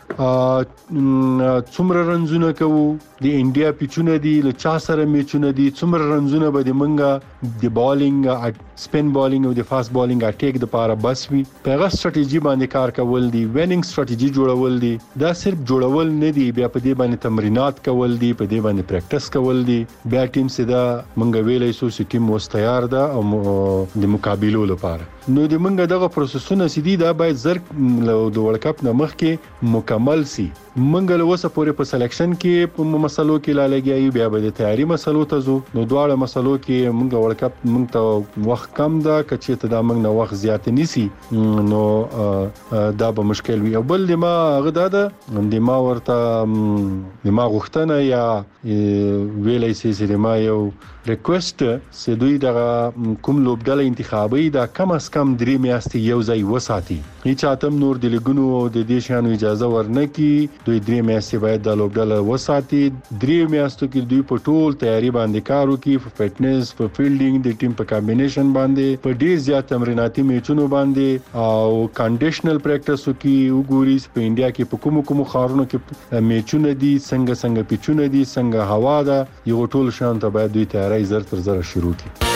زو څومره رنزونه کوو د انډیا پیچونه دي له چا سره میچونه دي څومره رنزونه به د منګه د بالینګ سپین بالینګ او د فاست بالینګ اټیک د پاره بس وي پیغه ستراتیژي باندې کار کول دي وینینګ ستراتیژي جوړول دي دا صرف جوړول نه دي بیا په دې باندې تمرینات کول دي په دې باندې پریکټس کول دي بیا ټیم سدا منګه ویلې سو چې ټیم مو تیار ده او د مقابلو لپاره نو د منګه دغه پروسسونه سدي دا باید زر د ورلد کپ نه مخکې مکمل سي منګه له وسه پورې په سلیکشن کې په مسلو کې لا لګي بیا به د تیاری مسلو ته زو نو دواړه مسلو کې منګه ورلد کپ منګ ته وخت کم ده کچې ته دا منګ نه وخت زیات نيسي نو دا به مشکل وي او بل د ما غدا ده د ما ورته د ما غوښتنه یا ویلای سي چې ما یو ریکوست چې دوی دغه کوم لوبډله انتخابي دا کم از کم 3 میاشتې یو ځای وساتي هیڅ اتم نور د لګونو او د دې شانو اجازه ورنکي دوی 3 میاشتې باید د لوبډله وساتي 3 میاشتو کې دوی په ټول تیاری باندې کار وکړي په فټنس په فیلډینګ د ټیم په کمبینیشن باندې په ډیر زیات تمریناتي میچونو باندې او کنډیشنل پریکټس وکړي وګوري په انډیا کې په کوم خارونو کې میچونه دي څنګه پیچونه دي څنګه هوا ده یو ټول شان ته باید دوی تیاری زر تر زر شروع کړي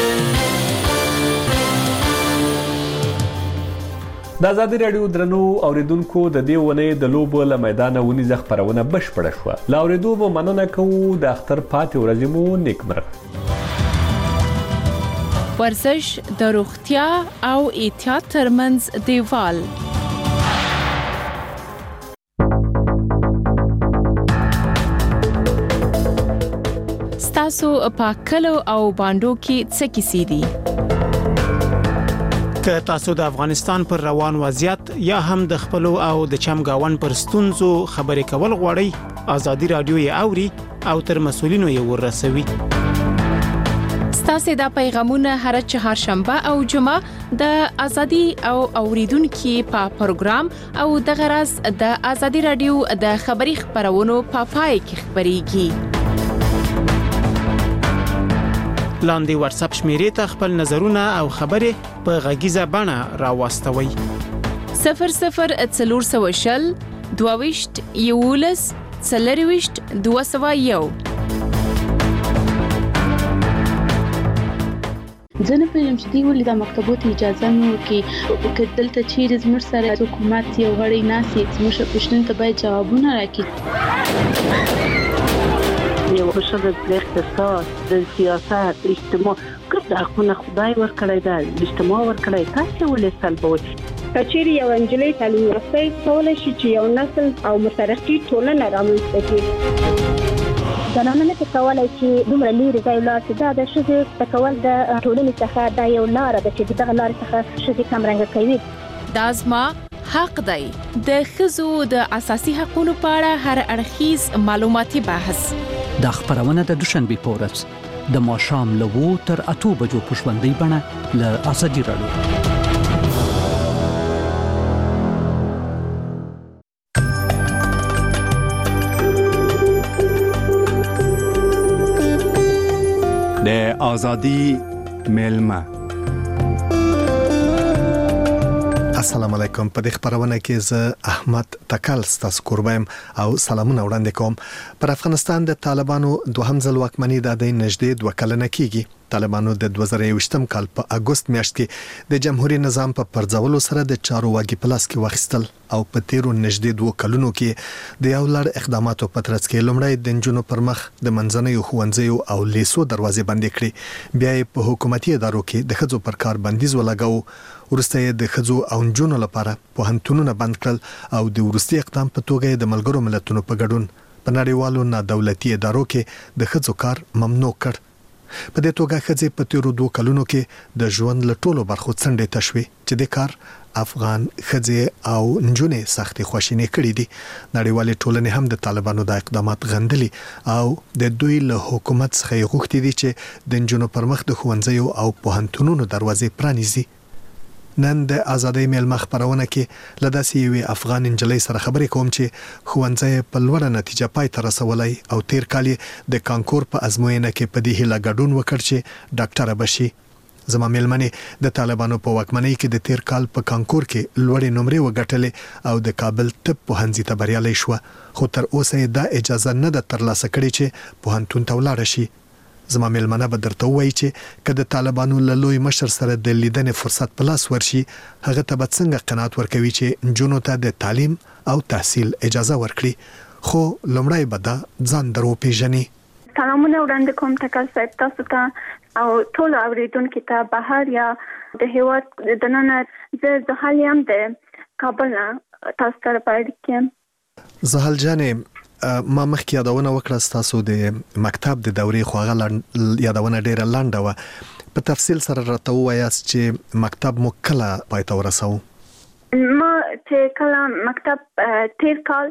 د آزادي رادیو درنو اوریدونکو د دې ونې د لوبو له میدانه ونیزه خبرونه بشپړه شوه لا اوریدو مو مننه کوو د اختر پاتې ورځې مو نیکمرغه ورزش د روغتیا او احتیاط ترمنځ دیوال ستاسو په کلو او باندو کې څه کیسې دي که تاسو د افغانستان پر روان وضعیت یا هم د خپل او د چمګاون پر ستونزو خبرې کول غواړئ آزادي رادیو یې اوري او تر مسولینو یې ورسوي ستاسو د پیغامونه هر چهارشنبه او جمعه د ازادي او اوریدونکو په پروګرام او د غرض د آزادي رادیو د خبري خبرونو په پای کې خبريږي لاندې واتس اپ شمیرې ته خپل نظرونه او خبرې په غږیزه بڼه راوستوي 0040 22 یولس 22 201 ځنه پېژم چې دی ولې د مکتبونو اجازه مو کې دلته چیرې زموږ سره حکومت یو غړی ناسي زموږ پښتون ته باید جوابونه راکړي یو بشر د اقتصاد د سیاست اجتماع کله خدای ورکړی دا اجتماع ورکړی تاسو ولې سلبوي کچېری یو انجلۍ تعلیم یافته کولای شي چې یو نسل او مترقي ټولنه رامنځته کړي. زنانه نه کولای شي دومره لري ځای لا چې دا د شذ تکول د ټولنې څخه دا یو لار ده چې دغه لار څخه شذ کم رنګ کوي. دازما حق دی د خزو د اساسي حقوقو په اړه هر اړخیز معلوماتي بحث د خبرونه د دوشنبه په ورځ د ماښام له 2 تر 8 بجو په ژوندۍ بڼه له ازادي رادیو. د ازادي ملما. السلام علیکم. په دې خبرونه کې زه احمد تکل ستاسو قربایم او سلامونه وړاندې کوم. پر افغانستان د طالبانو دوهم ځل واکمنۍ د نږدې 2 کلنه کېږي. طالبانو د 2021م کال په اگست میاشت کې د جمهوریت نظام په پرځولو سره د چارو واګي پلاس کې واخیستل او په تیرو نږدې 2 کلونو کې د یو لړ اقداماتو په ترڅ کې لومړی د نجونو پر مخ د منځنیو ښوونځیو او لیسو دروازې بندې کړې، بیا په حکومتي ادارو کې د ښځو پر کار بندیز ولګاو، ورسته د ښځو او نجونو لپاره پوهنتونونه بند کړل او د وروستي اقدام په توګه د ملګرو ملتونو په ګډون په نړیوالو نادولتي ادارو کې د ښځو کار ممنوع کړ. په دې توګه ښځې په تیرو 2 کلونو کې د ژوند له ټولو برخو څنډې تشوي چې د کار افغان ښځې او نجونې سختې خواشینې کړې دي. نړیوالې ټولنې هم د طالبانو د اقدامات غندلي او د دوی له حکومت څخه غوښتي دي چې د نجونو پر مخ د ښوونځیو او پوهنتونونو دروازې پرانیزي. نن د ازادۍ ملما خبرونه کې لداسې یوې افغان انجلۍ سره خبرې کوم چې ښوونځی په لوړه نتیجه پای ته رسولای او تیر کال د کانکور په ازموینه کې په دې هیله ګډون وکړ چې ډاکټره بشي. زما ملمنې د طالبانو په واکمنۍ کې د تیر کال په کانکور کې لوړې نمرې وګټلې او د کابل طب پوهنځي ته بریالۍ شو، خو تر اوسه دا اجازه نه ده ترلاسه کړې چې پوهنتون ته ولاړ شي. زما ملمنه به درته وایي چې کله طالبانو له لوی مشر سره د لیدنې فرصت په لاس ورشي، هغه ته به څنګه قناعت ورکوي چې نجونو ته د تعلیم او تحصیل اجازه ورکړي. خو لومړی به دا ځان درو پیژني. سلامونه وړاندې کوم تکل صاحب تاسو ته او ټول اوریدونکو ته بهر یا د هیواد د نن زه حالیم د کابل تاسو سره پاتې یم. زهل جانې ما مخکې یادونه وکړه ستاسو د مکتب د دورې خواغه یادونه ډیره لنډه و. په تفصیل سره راته ووایاست چې مکتب مو کله پای ته ورساو؟ ما چې کله مکتب تیر کال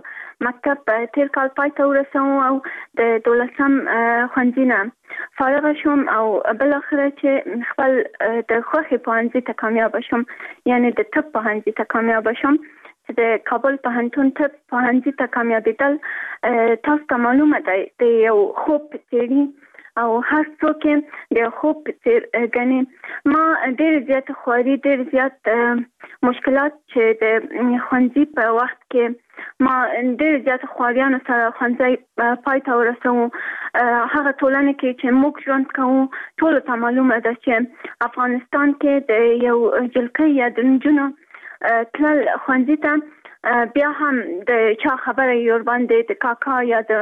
پای ته ورساو او د 12م ښوونځي نه فارغ شوم او بل اخر چې خپل د خوښي پوهنځي ته کامیاب شوم، یعنی د طب پوهنځي ته کامیاب شوم. د کابل پوهنتون طب پوهنځي ته کامیابیدل تاسو ته معلومه ده د یو خوب څیړي او هر څوک د خوب څیر غني. ما ډېر زیات خواري ډېر زیات مشکلات چې د ښوونځي په وخت کې ما ډېر زیات خواریانو سره ښوونځي پای ته ورسوم. هغه ټولنه کې چې موږ ژوند کوو ټول ته معلومه ده چې افغانستان کې د یو جلکې یا د نجونو تل ښوونځي ته بیا هم د چا خبره یور باندې د کاکا یا د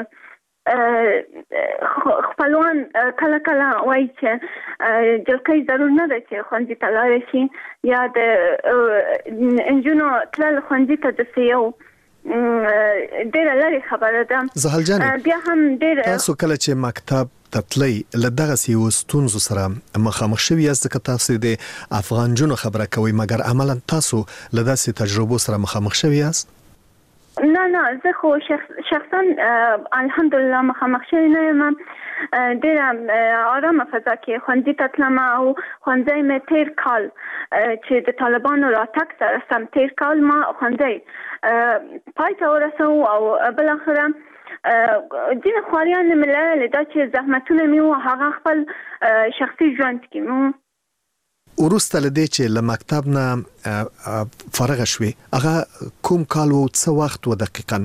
خپلوان کله کله وایي چې جلکې ضرور نه ده چې ښوونځي ته لاړ شي یا د نجونو تل ښوونځي ته د سیو ډېر لري خبره ده. زهل جان بیا هم ډېر تاسو کله چې مکتب تطلی لدغه سیو ستونزو سره مخامخ شوی یاست که تاسو د افغان جنو خبره کوي مګر عملا تاسو لداسې تجربو سره مخامخ شوی یاست؟ نه زه خو شخصا الحمدلله مخامخ شوی نه یم. ډېر آرامه فضا کې ښوونځي ته تلم او ښوونځی مې تیر کال چې د طالبانو راتګ سره سم تیر کال ما ښوونځی پای ته ورسوم او بل اخره ځینې خواریان مې لرلې دا چې زحمتونه مې وو هغه خپل شخصي ژوند کې مو وروسته له دې چې له مکتب نه فارغ شوې هغه کوم کال و څه وخت و دقیقاً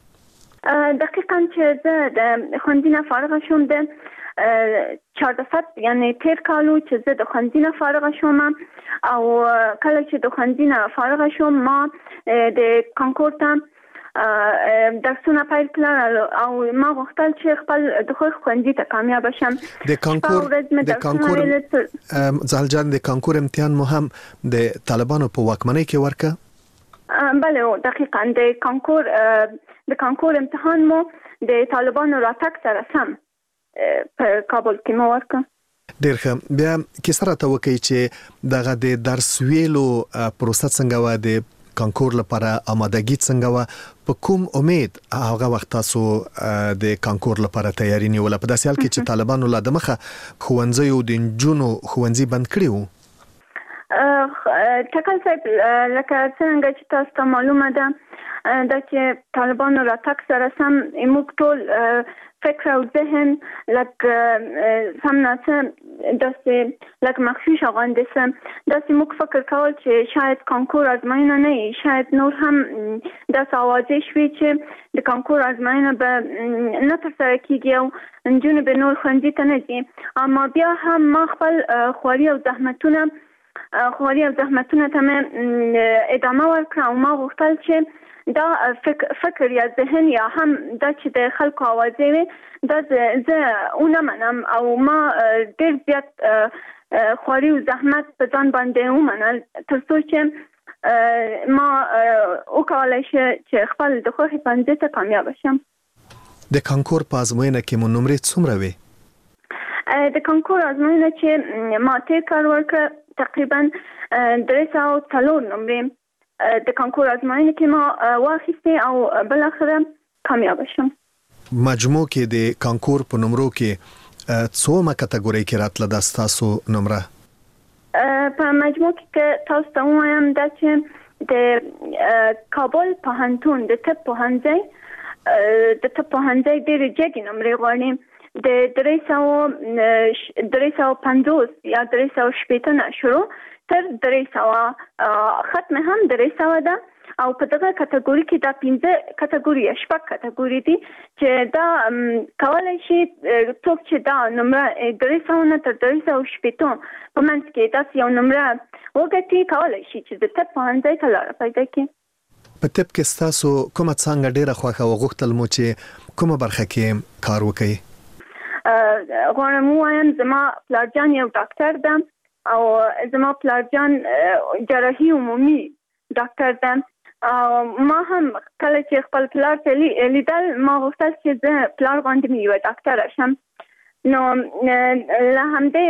چې زه د ښوونځي نه فارغ شوم د 14 یعنی تیر کال چې زه د ښوونځي نه فارغ شوم او کله چې د ښوونځي نه فارغ شوم ما د کانکور ته درسونه پیل کړل او ما غوښتل چې خپل د ښوونځي ته کامیاب شم. د کانکور زهل جان د کانکور امتحان مو هم د طالبانو په واکمنۍ کې ورکه؟ بله دقیقاً د کانکور امتحان مو د طالبانو راتګ سره سم په کابل کې مو ورکړ. ډیر ښه. بیا کیسه راته وکړئ چې دغه د درس ویلو پروسه څنګه وه، د کانکور لپاره آمادګي څنګه وه، په کوم امید هغه وخت تاسو د کانکور لپاره تیاری نیوله، په داسې حال کې چې طالبانو لا د مخه ښوونځیو د نجونو ښوونځي بند کړي وو؟ ټکل صاحب لکه څنګه چې تاسو ته معلومه ده دا چې طالبانو راتګ سره سم موږ ټول فکر او ذهن لکه سم ناڅه داسې لکه مخفي شغانده سم داسې موږ فکر کول چې شاید کانکور ازموینه نه وي، شاید نور هم داسې اوازې شوي چې د کانکور ازموینه به نه ترسره کیږي او نجونې به نور ښوونځي ته نه ځي. اما بیا هم ما خپل خواري او زحمتونه ته مې ادامه ورکړه او ما غوښتل چې دا فکر یا ذهن یا هم دا چې د خلکو اوازې وي دا زه ونه منم او ما ډېر زیات خواري او زحمت په ځان باندې ومنل تر څو چې ما وکولای شم چې خپل د خوښې ښوونځي ته کامیاب شم. د کانکور په ازموینه کې مو نمرې څومره وي؟ د کانکور ازموینه چې ما تیر کال ورکړه تقریبا 304 نمرې د کانکور ازموینه کې ما واخیستې او بل اخره کامیاب شم. مجموع کې د کانکور په نمرو کې څومره کټګوري کې راتله د تاسو نمره؟ په مجموع کې تاسو ته وایم دا چې د کابل پوهنتون د طب پوهنځي ډېرې جګې نمرې غواړي، د 350 یا 360 نه شروع تر 300 ختم هم 300 ده او په دغه کټګوري کې دا 5 کټګوري یا 6 کټګوري دي چې دا کولای شي څوک چې دا نمره 300 نه تر 360 په منځ کې تاسو یو نمره وګټي کولای شي چې د طب پوهنځي ته لاره پیدا کړي. په طب کې تاسو کومه څنګه ډیره خوښه او غوښتل مو چې کومه برخه کې کار وکړئ؟ غواړم وایم زما پلارجان یو ډاکټر ده او زما پلارجان جراحي عمومي ډاکټر ده. ما هم کله چې خپل پلار ته لیدل ما غوښتل چې زه پلار غوندې یو ډاکټر شم. نو له همدې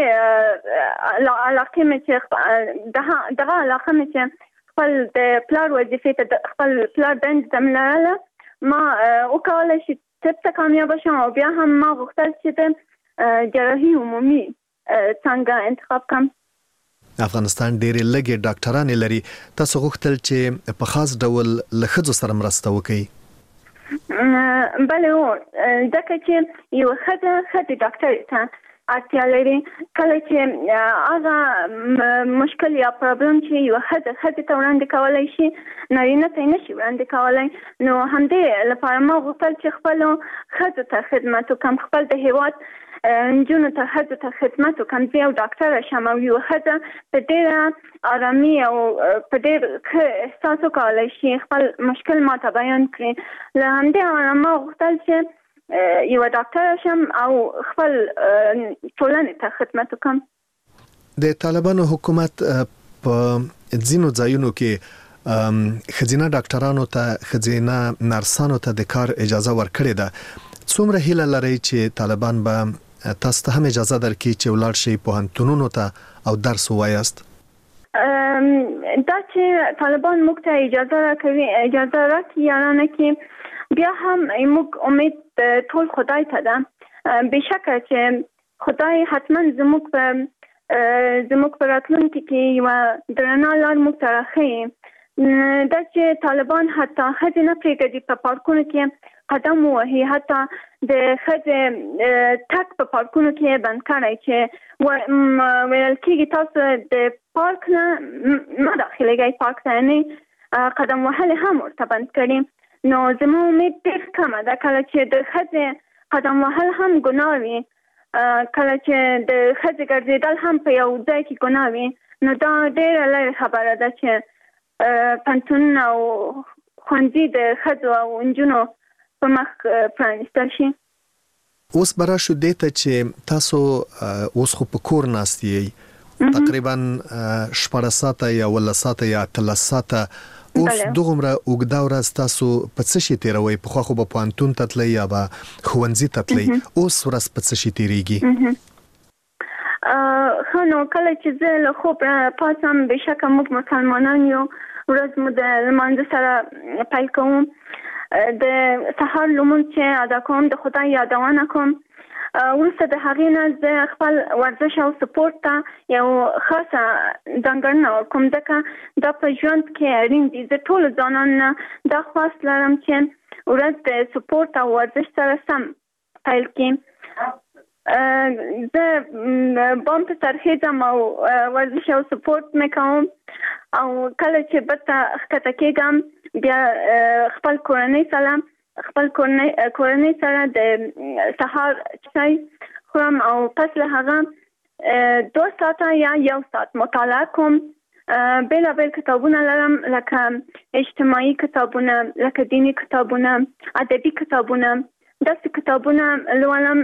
علاقې مې چې دغه علاقه مې چې خپل د پلار وظیفې ته خپل پلار دنده ته مې لرله ما وکولای شي طب ته کامیاب شم او بیا هم ما غوښتل چې د جراحي عمومي څنګه انتخاب کړم. افغانستان ډېرې لږې ډاکټرانې لري، تاسو غوښتل چې په خاص ډول له ښځو سره مرسته وکړئ؟ بله ځکه چې یو ښځه ډاکټرې ته اړتیا لري. کله چې هغه مشکل یا پرابلم چې یو ښځه ته وړاندې کولی شي نارینه ته یې نشي وړاندې کولی، نو همدې لپاره ما غوښتل چې خپلو ښځو ته خدمت وکړم، خپل د هېواد نجونو ته ښځو ته خدمت وکړم، زه یو ډاکټره شم او یو ښځه په ډېره ارامي او په ډېر ښه احساس وکولی شي خپل مشکل ماته بیان کړي. له همدې امله ما غوښتل چې یو ډاکټر شم او خپل ټولنې ته خدمت وکړم. د طالبانو حکومت په ځینو ځایونو کې ښځینه ډاکټرانو ته ښځینه نرسانو ته د کار اجازه ورکړې ده. څومره هیله لرئ چې طالبان به تاسو ته هم اجازه درکړي چې ولاړ شئ پوهنتونونو ته او درس ووایاست؟ دا چې طالبان موږ ته اجازه راکړي یا نه کړي بیا هم موږ امید ټول خدای ته ده. بېشکه چې خدای حتما زموږ په راتلونکي کې یوه درنه لار موږ ته راښیي. دا چې طالبان حتی ښځې نه پرېږدي په پارکونو کې قدم ووهي، حتی د ښځې تګ په پارکونو کې بند کړی چې ویل کېږي تاسو د پارک نه مه داخلېږئ، پارک ته یعنې قدم وهل هم ورته بند کړي. نو زما امید ډېر کمه ده کله چې د ښځې قدم وهل هم ګناه وي، کله چې د ښځې ګرځېدل هم په یو ځای کې ګناه وي، نو دا ډېره لرې خبره ده چې پوهنتونونه او ښوونځي د ښځو او نجونو په مخ پرانیستل شي. اوس به راشو دې ته چې تاسو اوس خو په کور ناست یئ، تقریبا 14 ساعته یا 18 ساعته اوس دغمره وګدا ورځ تاسو په څه شي تیروي؟ په خو به پوانتون تتلی یا به ښوونځي تتلی، اوس ورځ په څه شي تیریږي؟ خو کله چې زه له خوب پاسم بشکه موږ مسلمانان یو، ورځ مو د لمانځه سره پیل کوم، د سهار لمونځ چې ادا کوم د خدای یادونه کوم. وروسته د هغې نه زه خپل ورزش او سپورت ته یو خاصه ځانګړنه ورکوم، ځکه دا په ژوند کې اړین دي. زه ټولو ځوانانو نه دا خواست لرم چې ورځ د سپورت او ورزش سره سم پیل کړي. زه بام په سر خیزم او ورزش او سپورت مې کوم، او کله چې بته ښکته کېږم بیا خپل کورنۍ سره د سهار چای خورم، او پس له هغه 2 ساعته یا 1 ساعت مطالعه کوم. بیلابیل کتابونه لرم، لکه اجتماعي کتابونه، لکه دینی کتابونه، ادبي کتابونه. داسې کتابونه لولم.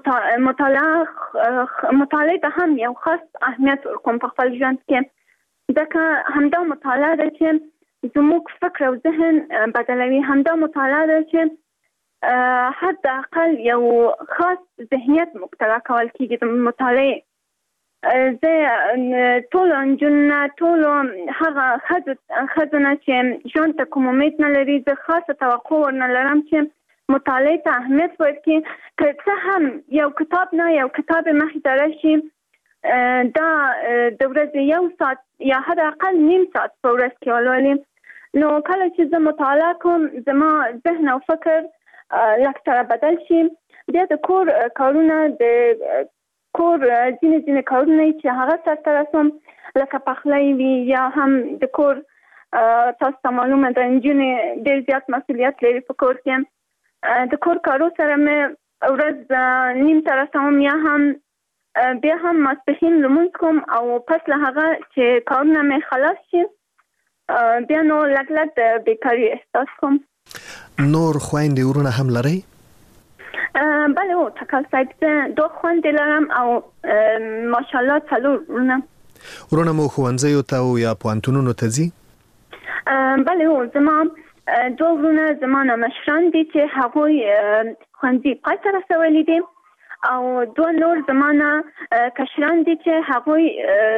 مطالعه ته هم یو خاص اهمیت ورکوم په خپل ژوند کې، ځکه همدا مطالعه ده چې زموږ فکر او ذهن بدلوي. همدا مطالعه ده چې حد اقل یو خاص ذهنیت موږ ته راکول کېږي د مطالعې. زه ټولو نجونو، ټولو هغه ښځو نه چې ژوند ته کوم امید نه لري، زه خاصه توقع ورنه لرم چې مطالعې ته اهمیت ورکړي. که څه هم یو کتاب نه یو کتاب مخې ته راشي، دا د ورځې 1 ساعت یا حد اقل 1.5 ساعت په ورځ کې ولولي. نو کله چې زه مطالعه کوم زما ذهن او فکر لږ سره بدل شي. بیا د کور کارونه، د کور ځینې کارونه چې هغه سرته رسوم، لکه پخلی وي یا هم د کور، تاسو ته معلومه ده نجونې ډېر زیات مسؤلیت لري په کور کې. د کور کارو سره مې ورځ 1.5 ته رسوم، یا هم بیا هم ماسپښین لمونځ کوم، او پس له هغه چې کارونه مې خلاص شي بیا نو لږ د بیکاري احساس کوم. نور خویندې ورونه هم لرئ؟ بله او تکل صاحب، زه 2 خویندې لرم او ماشاءالله 4 ورونه. ورونه مو ښوونځیو ته یا پوهنتونونو ته ځي؟ بله او زما 2 ورونه زما نه مشران دي چې هغوی ښوونځي پای ته رسولي دي، او 2 نور زما نه کشران دي چې هغوی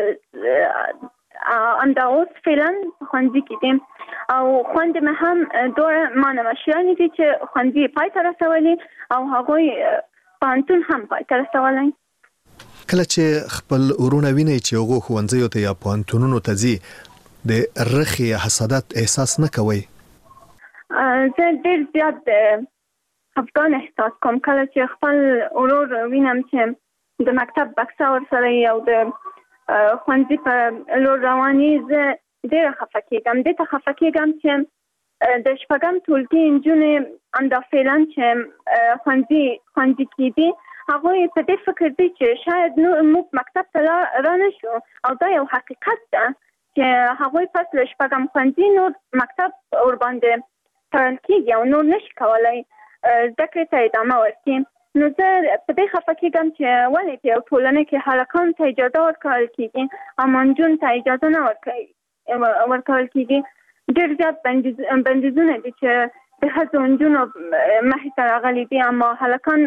همدا اوس فعلا ښوونځي کې دي، او خویندې مې هم 2 ما نه مشرانې دي چې ښوونځي پای ته رسولي، او هغوی پوهنتون هم پای ته رسولی. کله چې خپل ورونه وینئ چې هغوی ښوونځیو ته یا پوهنتونونو ته ځي، د رخې یا حسادت احساس نه کوئ؟ زه ډېر زیات خفګان احساس کوم کله چې خپل ورور وینم چې د مکتب بکسه ورسره او د ښوونځي په لور رواني. زه ډېره خفه کېږم. دې ته خفه کېږم چې د 4م ټولګي نجونې همدا فعلا چې ښوونځي کې دي، هغوی په دې فکر دي چې شاید موږ مکتب ته را نه شو، او دا یو حقیقت ده چې هغوی پس له 4م ښوونځي نور مکتب ورباندې تړل کېږي او نور نشي کولی زده کړې ته ادامه ورکړي. نو زه په دې خفه کېږم چې ولې په یو ټولنه کې هلکانو ته اجازه ورکول کېږي اما نجونو ته اجازه نه ورکول کېږي. ډېر زیات بندیزونه دي چې د ښځو نجونو مخې ته راغلي دي، اما هلکان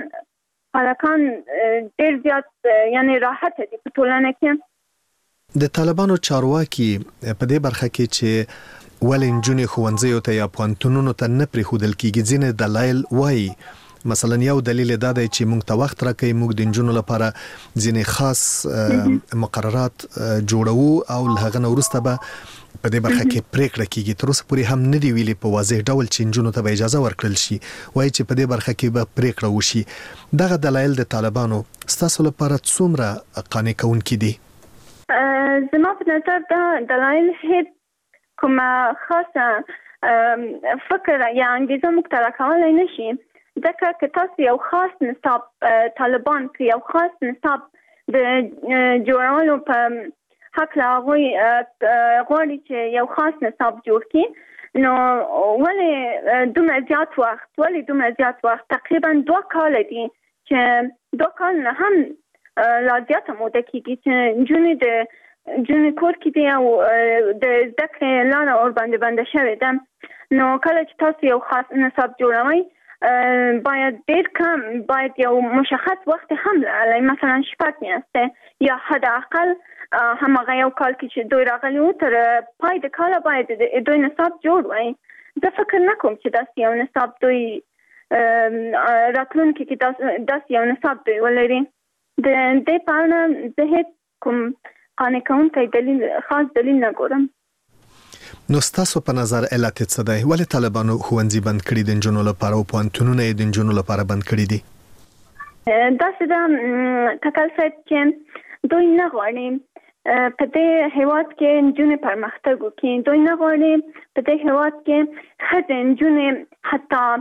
ډېر زیات یعنې راحته دي په ټولنه کې. د طالبانو چارواکي په دې برخه کې چې ولې نجونې ښوونځیو ته یا پوهنتونونو ته نه پرېښودل کېږي ځینې دلایل وایي. مثلا یو دلیل دا دی چې موږ ته وخت راکوي، موږ د نجونو لپاره ځینې خاص مقررات جوړوو او له هغه نه وروسته به په دې برخه کې پریکړه کیږي. تر اوسه پورې هم نه دی ویلي په واضح ډول چې نجونو ته به اجازه ورکړل شي، وایي چې په دې برخه کې به پریکړه وشي. دغه دلایل د طالبانو ستاسو لپاره څومره قانع کوونکي دي؟ زما په نظر دا دلایل هیڅ کومه خاصه فکر یا انګیزه موږ ته راکولی نه شي، ځکه که تاسو یو خاص نصاب طالبان کې یو خاص نصاب د جوړولو په هکله هغوی غواړي چې یو خاص نصاب جوړ کړي، نو ولې دومره زیات وخت تقریبا 2 کاله دي چې 2 کال نه هم لا زیاته موده کېږي چې نجونې د جون کور کې دی او د ذکر لاره اور باندې بند شوی ده. نو کله چې تاسو یو خاص نصاب جوړوي باید ډیر کم باید یو مشخص وخت هم لري، مثلا شپږ میاشتې یا حد اقل همغه یو کال کې چې دوی راغلي وو تر پای د کال باید دوی نصاب جوړ وای. زه فکر نکوم چې داسې یو نصاب دوی راتلونکي کې داسې یو نصاب دوی ولري. د دې په اړه زه هیڅ کوم قانع کوونکی خاص دلیل نه ګورم. نو ستاسو په نظر علت څه دی؟ ولې طالبانو ښوونځي بند کړي د نجونو لپاره او پوهنتونونه یې د نجونو لپاره بند کړي دي؟ داسې ده تکل صاحب چې دوی نه غواړي په دې هیواد کې نجونې پرمختګ وکړي. دوی نه غواړي په دې هیواد کې ښځې نجونې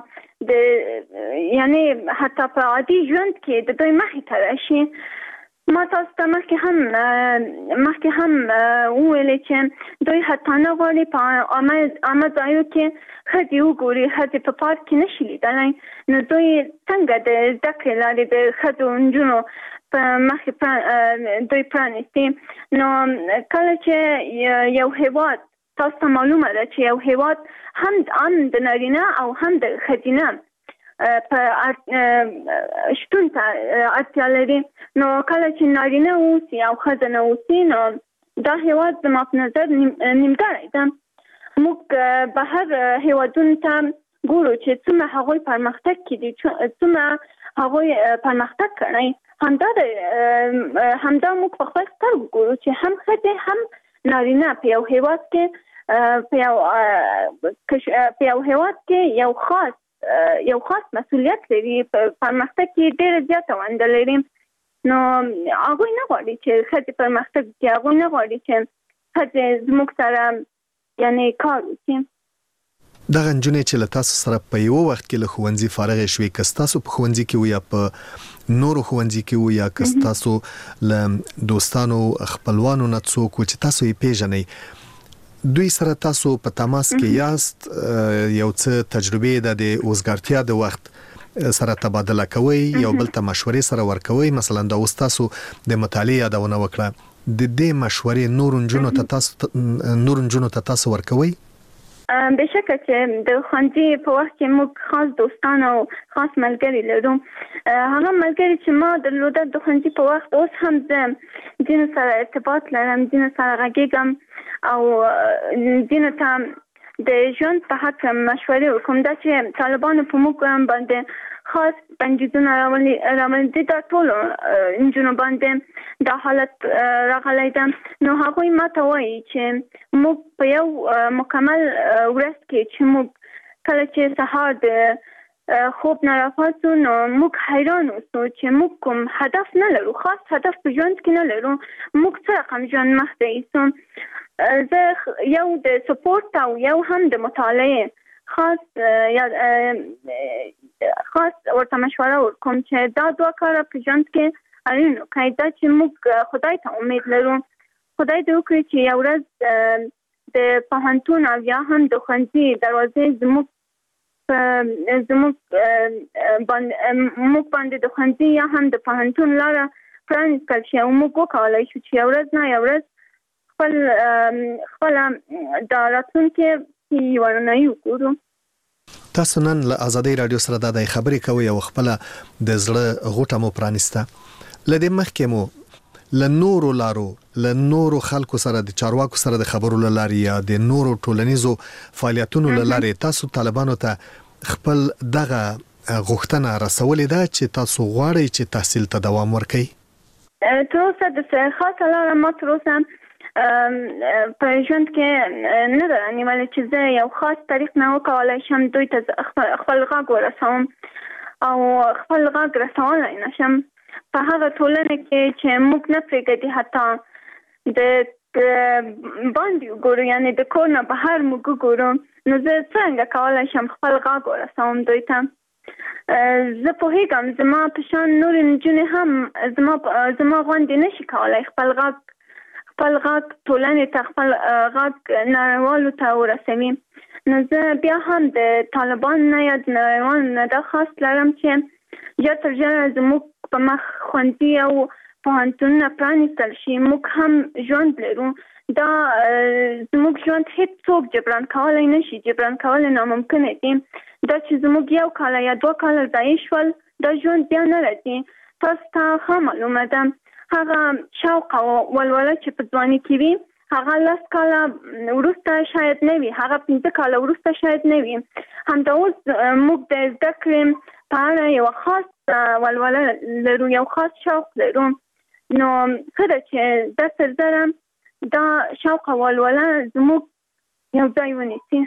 حتی په عادي ژوند کې د دوی مخې ته راشي. ما تاسو ته مخکې هم وویلې چې دوی حتی نه غواړي په عامه ځایو کې ښځې وګوري، ښځې په پارک کې نشي لیدلی. نو دوی څنګه د زده کړې لارې د ښځو نجونو په مخې دوی پرانیستي؟ نو کله چې یو هیواد تاسو ته معلومه ده چې یو هیواد هم د نارینه او هم د ښځینه په شتون ته اړتیا لري. نو کله چې نارینه اوسي او ښځه نه اوسي نو دا هیواد زما په نظر نیمګړی ده. موږ بهر هیوادونو ته ګورو چې څومره هغوی پرمختګ کړي، څومره هغوی پرمختګ کړی. همدا موږ په خپل سترګو ګورو چې هم ښځې هم نارینه په یو هیواد کې یو خاص مسؤلیت لري، په پرمختګ کې ډېره زیاته ونډه لري. نو هغوی نه غواړي چې ښځې پرمختګ وکړي، هغوی نه غواړي چې ښځې زموږ سره کار وکړي. دغه نجونې چې له تاسو سره په یو وخت کې له ښوونځي فارغې شوې، که ستاسو په ښوونځي کې وو یا په نورو ښوونځي کې وو، یا که ستاسو له دوستانو خپلوانو نه څوک و چې تاسو یې پیژنئ، دوی سره تاسو په تماس کې یاست، یو څه تجربه د اوسګارتیا د وخت سره تبادله کوي، یو بل ته مشورې سره ورکوي؟ مثلا دا اوس تاسو د مطالعې یادونه وکړه، د دې مشورې نور نجونو ته تاسو ورکوي؟ بشکه چې د ښوونځي په وخت کې موږ خاص دوستان او خاص ملګري لرو. هغه ملګري چې ما درلوده د ښوونځي په وخت، اوس هم زه ځینو سره ارتباط لرم، ځینو سره غږیږم او ځینو ته د ژوند په حق مشورې ورکوم. دا چې طالبانو په موږ باندې خاص بندیزونه راوړي، دا ټولو نجونو باندې دا حالت راغلی ده. نو هغوی ما ته وایي چې موږ په یو مکمل ورځ کې چې موږ کله چې سهار د خوب نه راپاڅو نو موږ حیران اوسو چې موږ کوم هدف نه لرو، خاص هدف په ژوند کې نه لرو. موږ څه رقم ژوند مخته ایسو. زه یو د سپورت او یو هم د مطالعې خاص ورته مشوره ورکوم چې دا دوه کاره په ژوند کې اړین وکړئ. دا چې موږ خدای ته امید لرو، خدای دې وکړي چې یو ورځ د پوهنتون او یا هم د ښوونځي دروازې موږ باندې د ښوونځي یا هم د پوهنتون لاره پرانیستل شي او موږ وکولای شو چې یو ورځ نه یو ورځ خپله د راتلونکي ورنایي وګورو. تاسو نن له ازادۍ رادیو سره د خبرې کوئ او خپله د زړه غوټه مو پرانیسته. له دې مخکې مو له نورو لارو، له نورو خلکو سره د چارواکو سره د خبرو له لارې یا د نورو ټولنیزو فعالیتونو له لارې تاسو طالبانو ته خپل دغه غوښتنه رسولې ده چې تاسو غواړئ چې تحصیل ته دوام ورکړئ؟ تر اوسه د خاصه لاره ما تر اوسه په ژوند کې نه ده نیولې چې زه یو خاص طریق نه وکولای شم دوی ته خپل غږ ورسوم او خپل غږ رسولی نه شم په هغه ټولنه کې چې موږ نه پرېږدي حتی د باندې وګورو، یعنې د کور نه بهر موږ وګورو. نو زه څنګه کولی شم خپل غږ ورسوم دوی ته؟ زه پوهېږم زما په شان نورې نجونې هم زما غوندې نشي کولی خپل غږ ټولنې ته، خپل غږ نړیوالو ته ورسوي. نو زه بیا هم د طالبان نه یا د نړیوالو نه دا خواست لرم چې ژر تر ژره زموږ په مخ ښوونځي او پوهنتونونه پرانیستل شي موږ هم ژوند لرو دا زموږ ژوند هیڅ څوک جبران کولای نشي جبران کول ناممکن دي دا چې زموږ یو کال یا 2 کال ضایع شول دا ژوند بیا نه راځي تاسو ته هم معلومه ده هغه شوق او ولوله چې په ځواني کې وي هغه 10 کال وروسته شاید نه وي هغه 15 کال وروسته شاید نه وي همدا اوس موږ د زده کړې په اړه یو خاص ولوله لرو یو خاص شوق لرو نو کله چې د سرزرم دا شوق او ولوله زموږ یو ځای ونیسي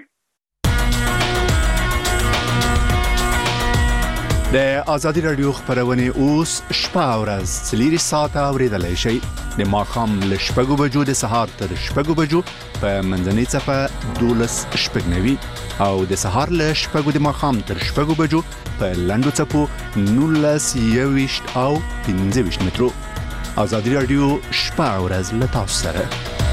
د آزادی رادیو خبرونه اوس شپه او ورځ 3 ساعته اوریدلای شئ د ماښام له 6 بجو د سهار تر 6 بجو په منځنۍ صفه 12:09 او د سهار له 6 د ماښام تر 6 بجو په لاندو صفو 19:21 او 15 مترو آزادی رادیو شپه او ورځ له تاسو سره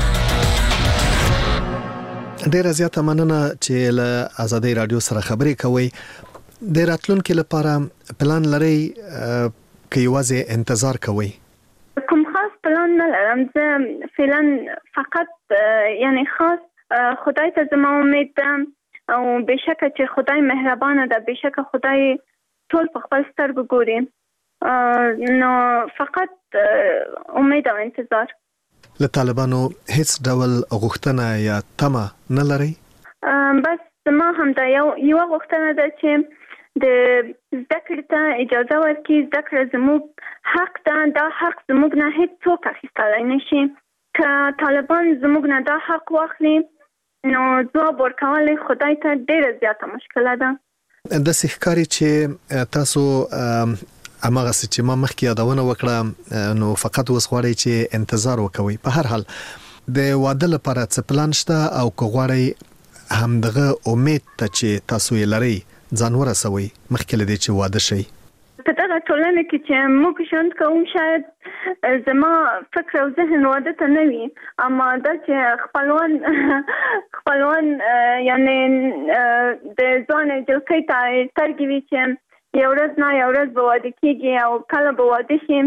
ډیر زیاته مننه چې له آزادی رادیو سره خبرې کوي د راتلونکو لپاره پلان لري کې یوازې انتظار کوي کوم خاص پلان نه لرم زه فعلا فقط یعنی خاص خدای ته زما امید ده او بشکه چې خدای مهربانه ده بشکه خدای ټول په خپل سترګو ګوري نو فقط امید او انتظار له طالبانو هیڅ ډول غوښتنه یا تمه نه لري بس ما هم دا یو غوښتنه ده چې د زده کړې ته اجازه ورکړي زده کړه زموږ حق ده دا حق زموږ نه هیڅ څوک اخیستلی نشي که طالبان زموږ نه دا حق واخلي نو ځواب ورکول خدای ته ډیره زیاته مشکله ده داسې ښکاري چې تاسو امغه چې ما مخکې یادونه وکړه نو فقط اوس غواړئ چې انتظار وکوي په هر حال د واده لپاره څه پلان شته او که غواړئ همدغه امید ته چې تاسو یې لرئ ځان ورسوي مخکې له دې چې واده شي په دغه ټولنه کې چې موږ ژوند کوو شاید زما فکر او ذهن واده ته نه وي اما دا چې خپلوان یعنی د ځوان جلکۍ ته سترګې وي چې یو ورځ نه یو ورځ به واده کېږي او کله به واده شي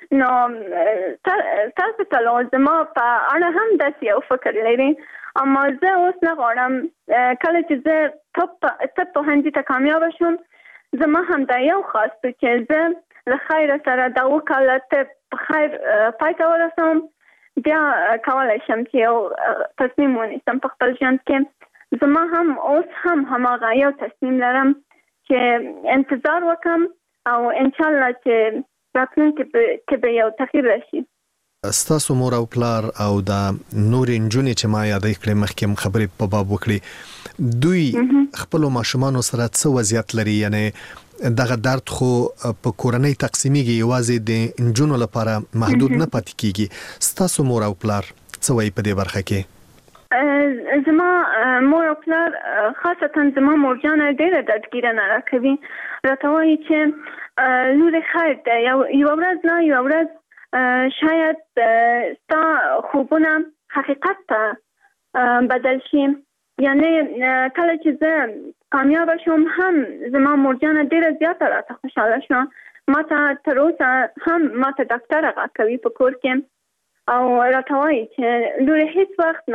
نو تاسو ته لازمه په اړه هم داسې یو فکر لري اما زه اوس نه غواړم کله چې زه طب پوهنځي ته کامیابه شوم زما هم دا یو خاص چې زه له خیره سره دا وکاله طب په خیر پای ته ورسوم بیا کولی شم چې یو تصمیم ونیسم په خپل ژوند کې زما هم اوس هم هماغه یو تصمیم لرم چې انتظار وکم او انشاءالله چې راتلونکي کې به یو تغییر راشي ستاسو مور او پلار او دا نور انجونې چې ما یادې کړې مخکې خبرې په باب وکړي دوی خپل ماشومان سره څه وضعیت لري یعنی دغه درد خو په کورنۍ تقسیمیږي یوازې د انجونو لپاره محدود نه پاتې کیږي ستاسو مور او پلار څه وایي په دې برخه کې زما مور او پلار خاصتا زما مورجانه ډېره دردګیرنه راکوي راته وایي چې لور خیر ده یو ورځ نه یو ورځ شاید ستا خوبونه حقیقت ته بدل شي یعنی کله چې زه کامیابه شوم هم زما مورجانه ډیره زیاته راته خوشحاله شوه ما ته تر اوسه هم ما ته ډاکټر راکوي په کور کې او راته وایي چې لور هیڅ وخت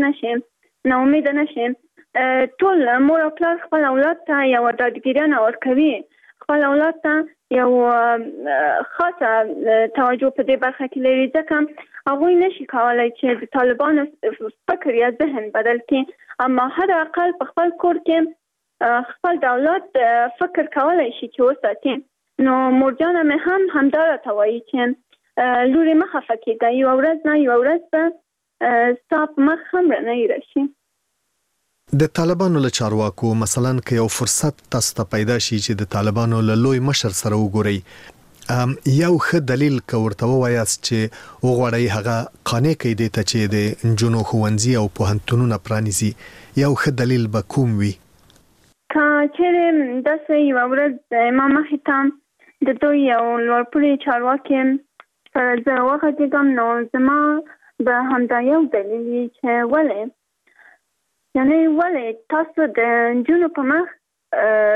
ناامید نشي ټول مور او پلار خپل اولاد ته یو ډاډګیرنه ورکوي خپل اولاد ته یو خاصه توجه په دې برخه کې لري ځکه هغوی نشي کولی چې د طالبانو فکر یا ذهن بدل کړي اما حد اقل په خپل کور کې خپل د اولاد فکر کولی شي چې وساتي نو مورجانه مې هم همدا راته وایي چې لورې مه خفه کېږه یوه ورځ نه یوه ورځ به ستا په مخ هم رڼۍ راشي د طالبانو له چارواکو مثلا که یو فرصت تاسو ته پیدا شي چې د طالبانو له لوی مشر سره وګورئ یو ښه دلیل که ورته ووایاست چې وغواړئ هغه قانع کړئ دې ته چې د نجونو ښوونځي او پوهنتونونه پرانیزي یو ښه دلیل به کوم وي که چیرې داسې یوه ورځ ما مخې ته د دوی یو لوړپوړي چارواکي سره زه وغږېږم نو زما به همدا یو دلیل وي چې ولې یعنی ولې تاسو د نجونو په مخ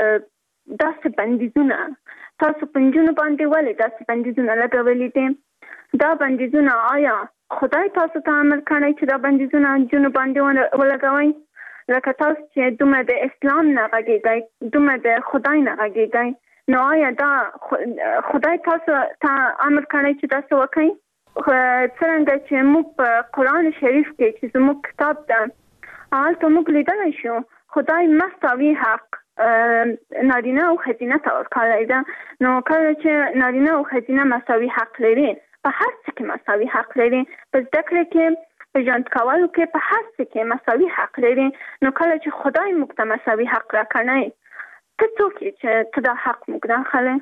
داسې بندیزونه تاسو په نجونو باندې ولې داسې بندیزونه لګولي دي دا بندیزونه آیا خدای تاسو ته امر کړی چې دا بندیزونه جنو باندې ولګوئ؟ لکه تاسو چې دومره د اسلام نه غږیږئ، دومره د خدای نه غږیږئ، نو آیا دا خدای تاسو ته امر کړی چې تاسو وکړئ؟ څرنګه چې موږ په قرآن شریف کې چې زموږ کتاب ده هلته موږ لیدلی شو خدای مساوي حق نارینه او ښځینه ته ورکړی ده. نو کله چې نارینه او ښځینه مساوي حق لري، په هر څه کې مساوي حق لري، په زده کړه کې، په ژوند کولو کې، په هر څه کې مساوي حق لري، نو کله چې خدای موږ ته مساوي حق راکړی، ته څوک یې چې ته دا حق موږ راخلی؟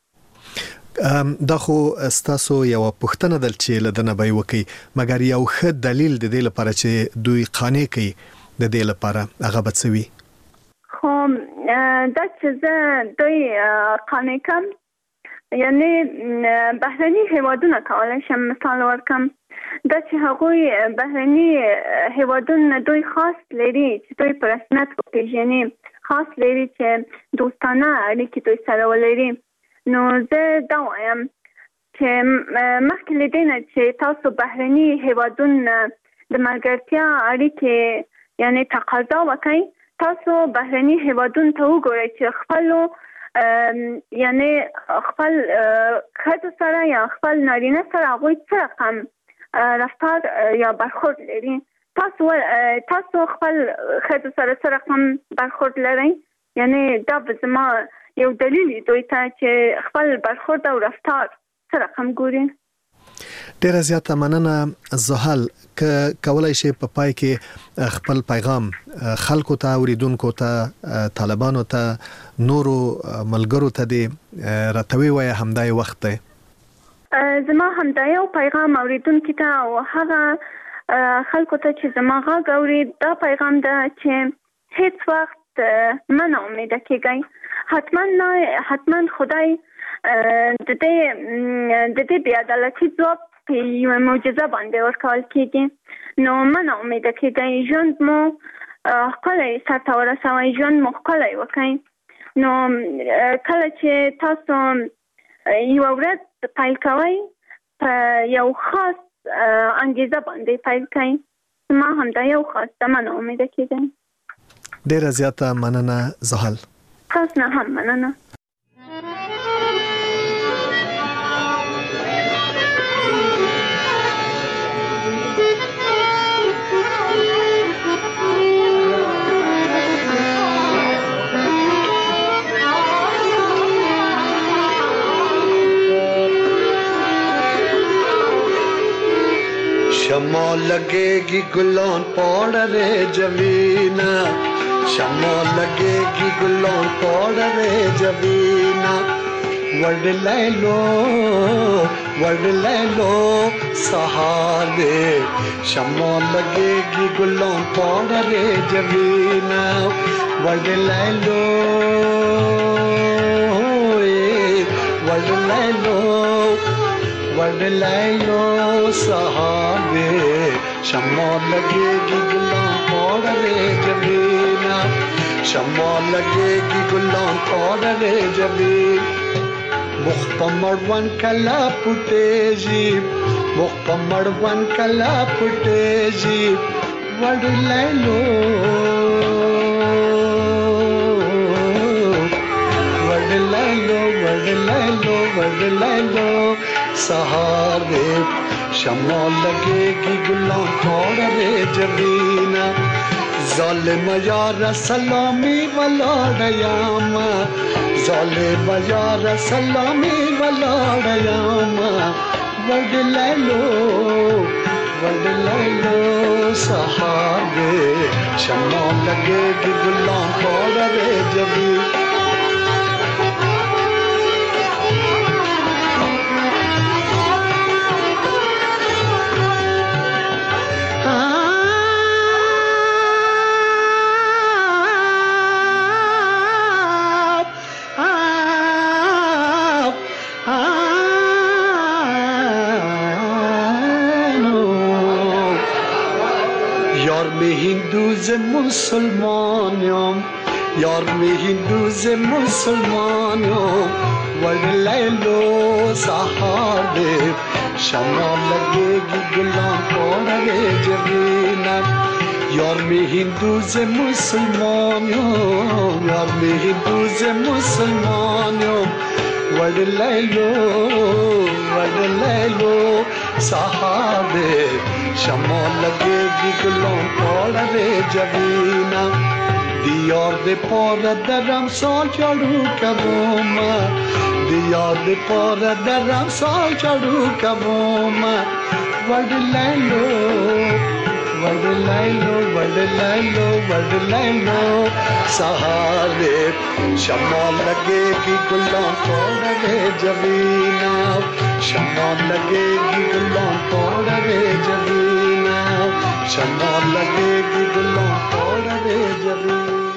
دا خو ستاسو یو پوښتنه ده چې لدنه به وکي، مګر یو ښه دلیل د دې لپاره چې دوی قانې کوي د دې لپاره هغه به څه وي؟ خو دا چې زه دوی قانې کوم، یعنی بهرني هیوادونه کولی شم مثال ورکم، دا چې هغوی بهرني هیوادونه دوی خاص لري چې دوی په رسمیت وپېژني، خاص لري چې دوستانه اړیکې دوی سره ولري. نو زه دا وایم چې مخکې له دې نه چې تاسو بهرني هیوادونه د ملګرتیا اړیکې یعنی تقاضا وکړئ، تاسو بهرني هیوادونو ته وګورئ چې خپلو یعنی خپل ښځو سره یا خپل نارینه سره هغوی څه رقم رفتار یا برخورد لري. تاسو خپل ښځو سره څه رقم برخورد لرئ؟ یعنی دا به زما یو دلیل دوی ته چې خپل برخورد او رفتار څه رقم ګوري. ډیره زیاته مننه زحل، که کولای شي په پای کې خپل پیغام خلکو ته، اوریدونکو ته، طالبانو ته، نورو ملګرو ته دې راتوي وای، همدای وخت دی. زما همدای او پیغام اوریدونکو ته او هغه خلکو ته چې زما غږ اوري، دا پیغام ده چې هیڅ وخت مه ناامیده کیږئ. حتما خدای د دې بې عدالتي ځواب په یوه معجزه باندې ورکول کیږي. نو مه ناامیده کیږئ، ژوند مو ښکلی سرته ورسوئ، ژوند مو ښکلی وکړئ. نو کله چې تاسو یوه ورځ پیل کوئ، په یو خاص انګیزه باندې پیل کړئ. ما همدا یو خاص ده، مه ناامیده کیږئ. ډیره زیاته مننه زحل. تاسو نه هم مننه. शमा लगेगी गुलान पौड़ रे जमीना, शमा लगेगी गुलान पौड़ रे जमीना, वर्ड ले लो सहारे, शमा लगेगी गुलान पौड़ रे जमीना, वर्ड ले लो, वर्ड ले लो, वर्ड ले लो सहारे, शमा लगेगी गुलाम पौड़ रे जमीना, शमा लगेगी गुलाम पौड़ रे जमीन, मुख्तमर वन कला पुटेजी, मुख्तमर वन कला पुटेजी, वर्ड ले लो, वर्ड ले लो, वर्ड ले लो, वर्ड ले लो सहारे, शमा लगेगी गुलाम पौड़ रे जमीना, जालिम यार सलामी वलाड़यामा, जालिम यार सलामी वलाड़यामा, वर्ड ले लो, वर्ड ले लो सहारे, शमा लगेगी गुलाम पौड़ रे जमीना. हिंदू ज मुसलमानम यार में हिंदू से मुसलमानों वर्ड ले लो सहारे शमा लगेगी गुलाम कोड़े जबीना यार में हिंदू से मुसलमानों यार में हिंदू से मुसलमानों वर्ड ले लो सहारे शमा लगेगी गुलाम कोड़े जबीना दियार दे पर दरम साल चढ़ू कबोमा दियार दे पर दरम साल चढ़ू कबोमा वर्ड ले लो सहारे शमा लगेगी गुलाम कोड़े जबीना शमा लगेगी गुलाम कोड़े जबीना शमा लगेगी गुलाम कोड़े जबीना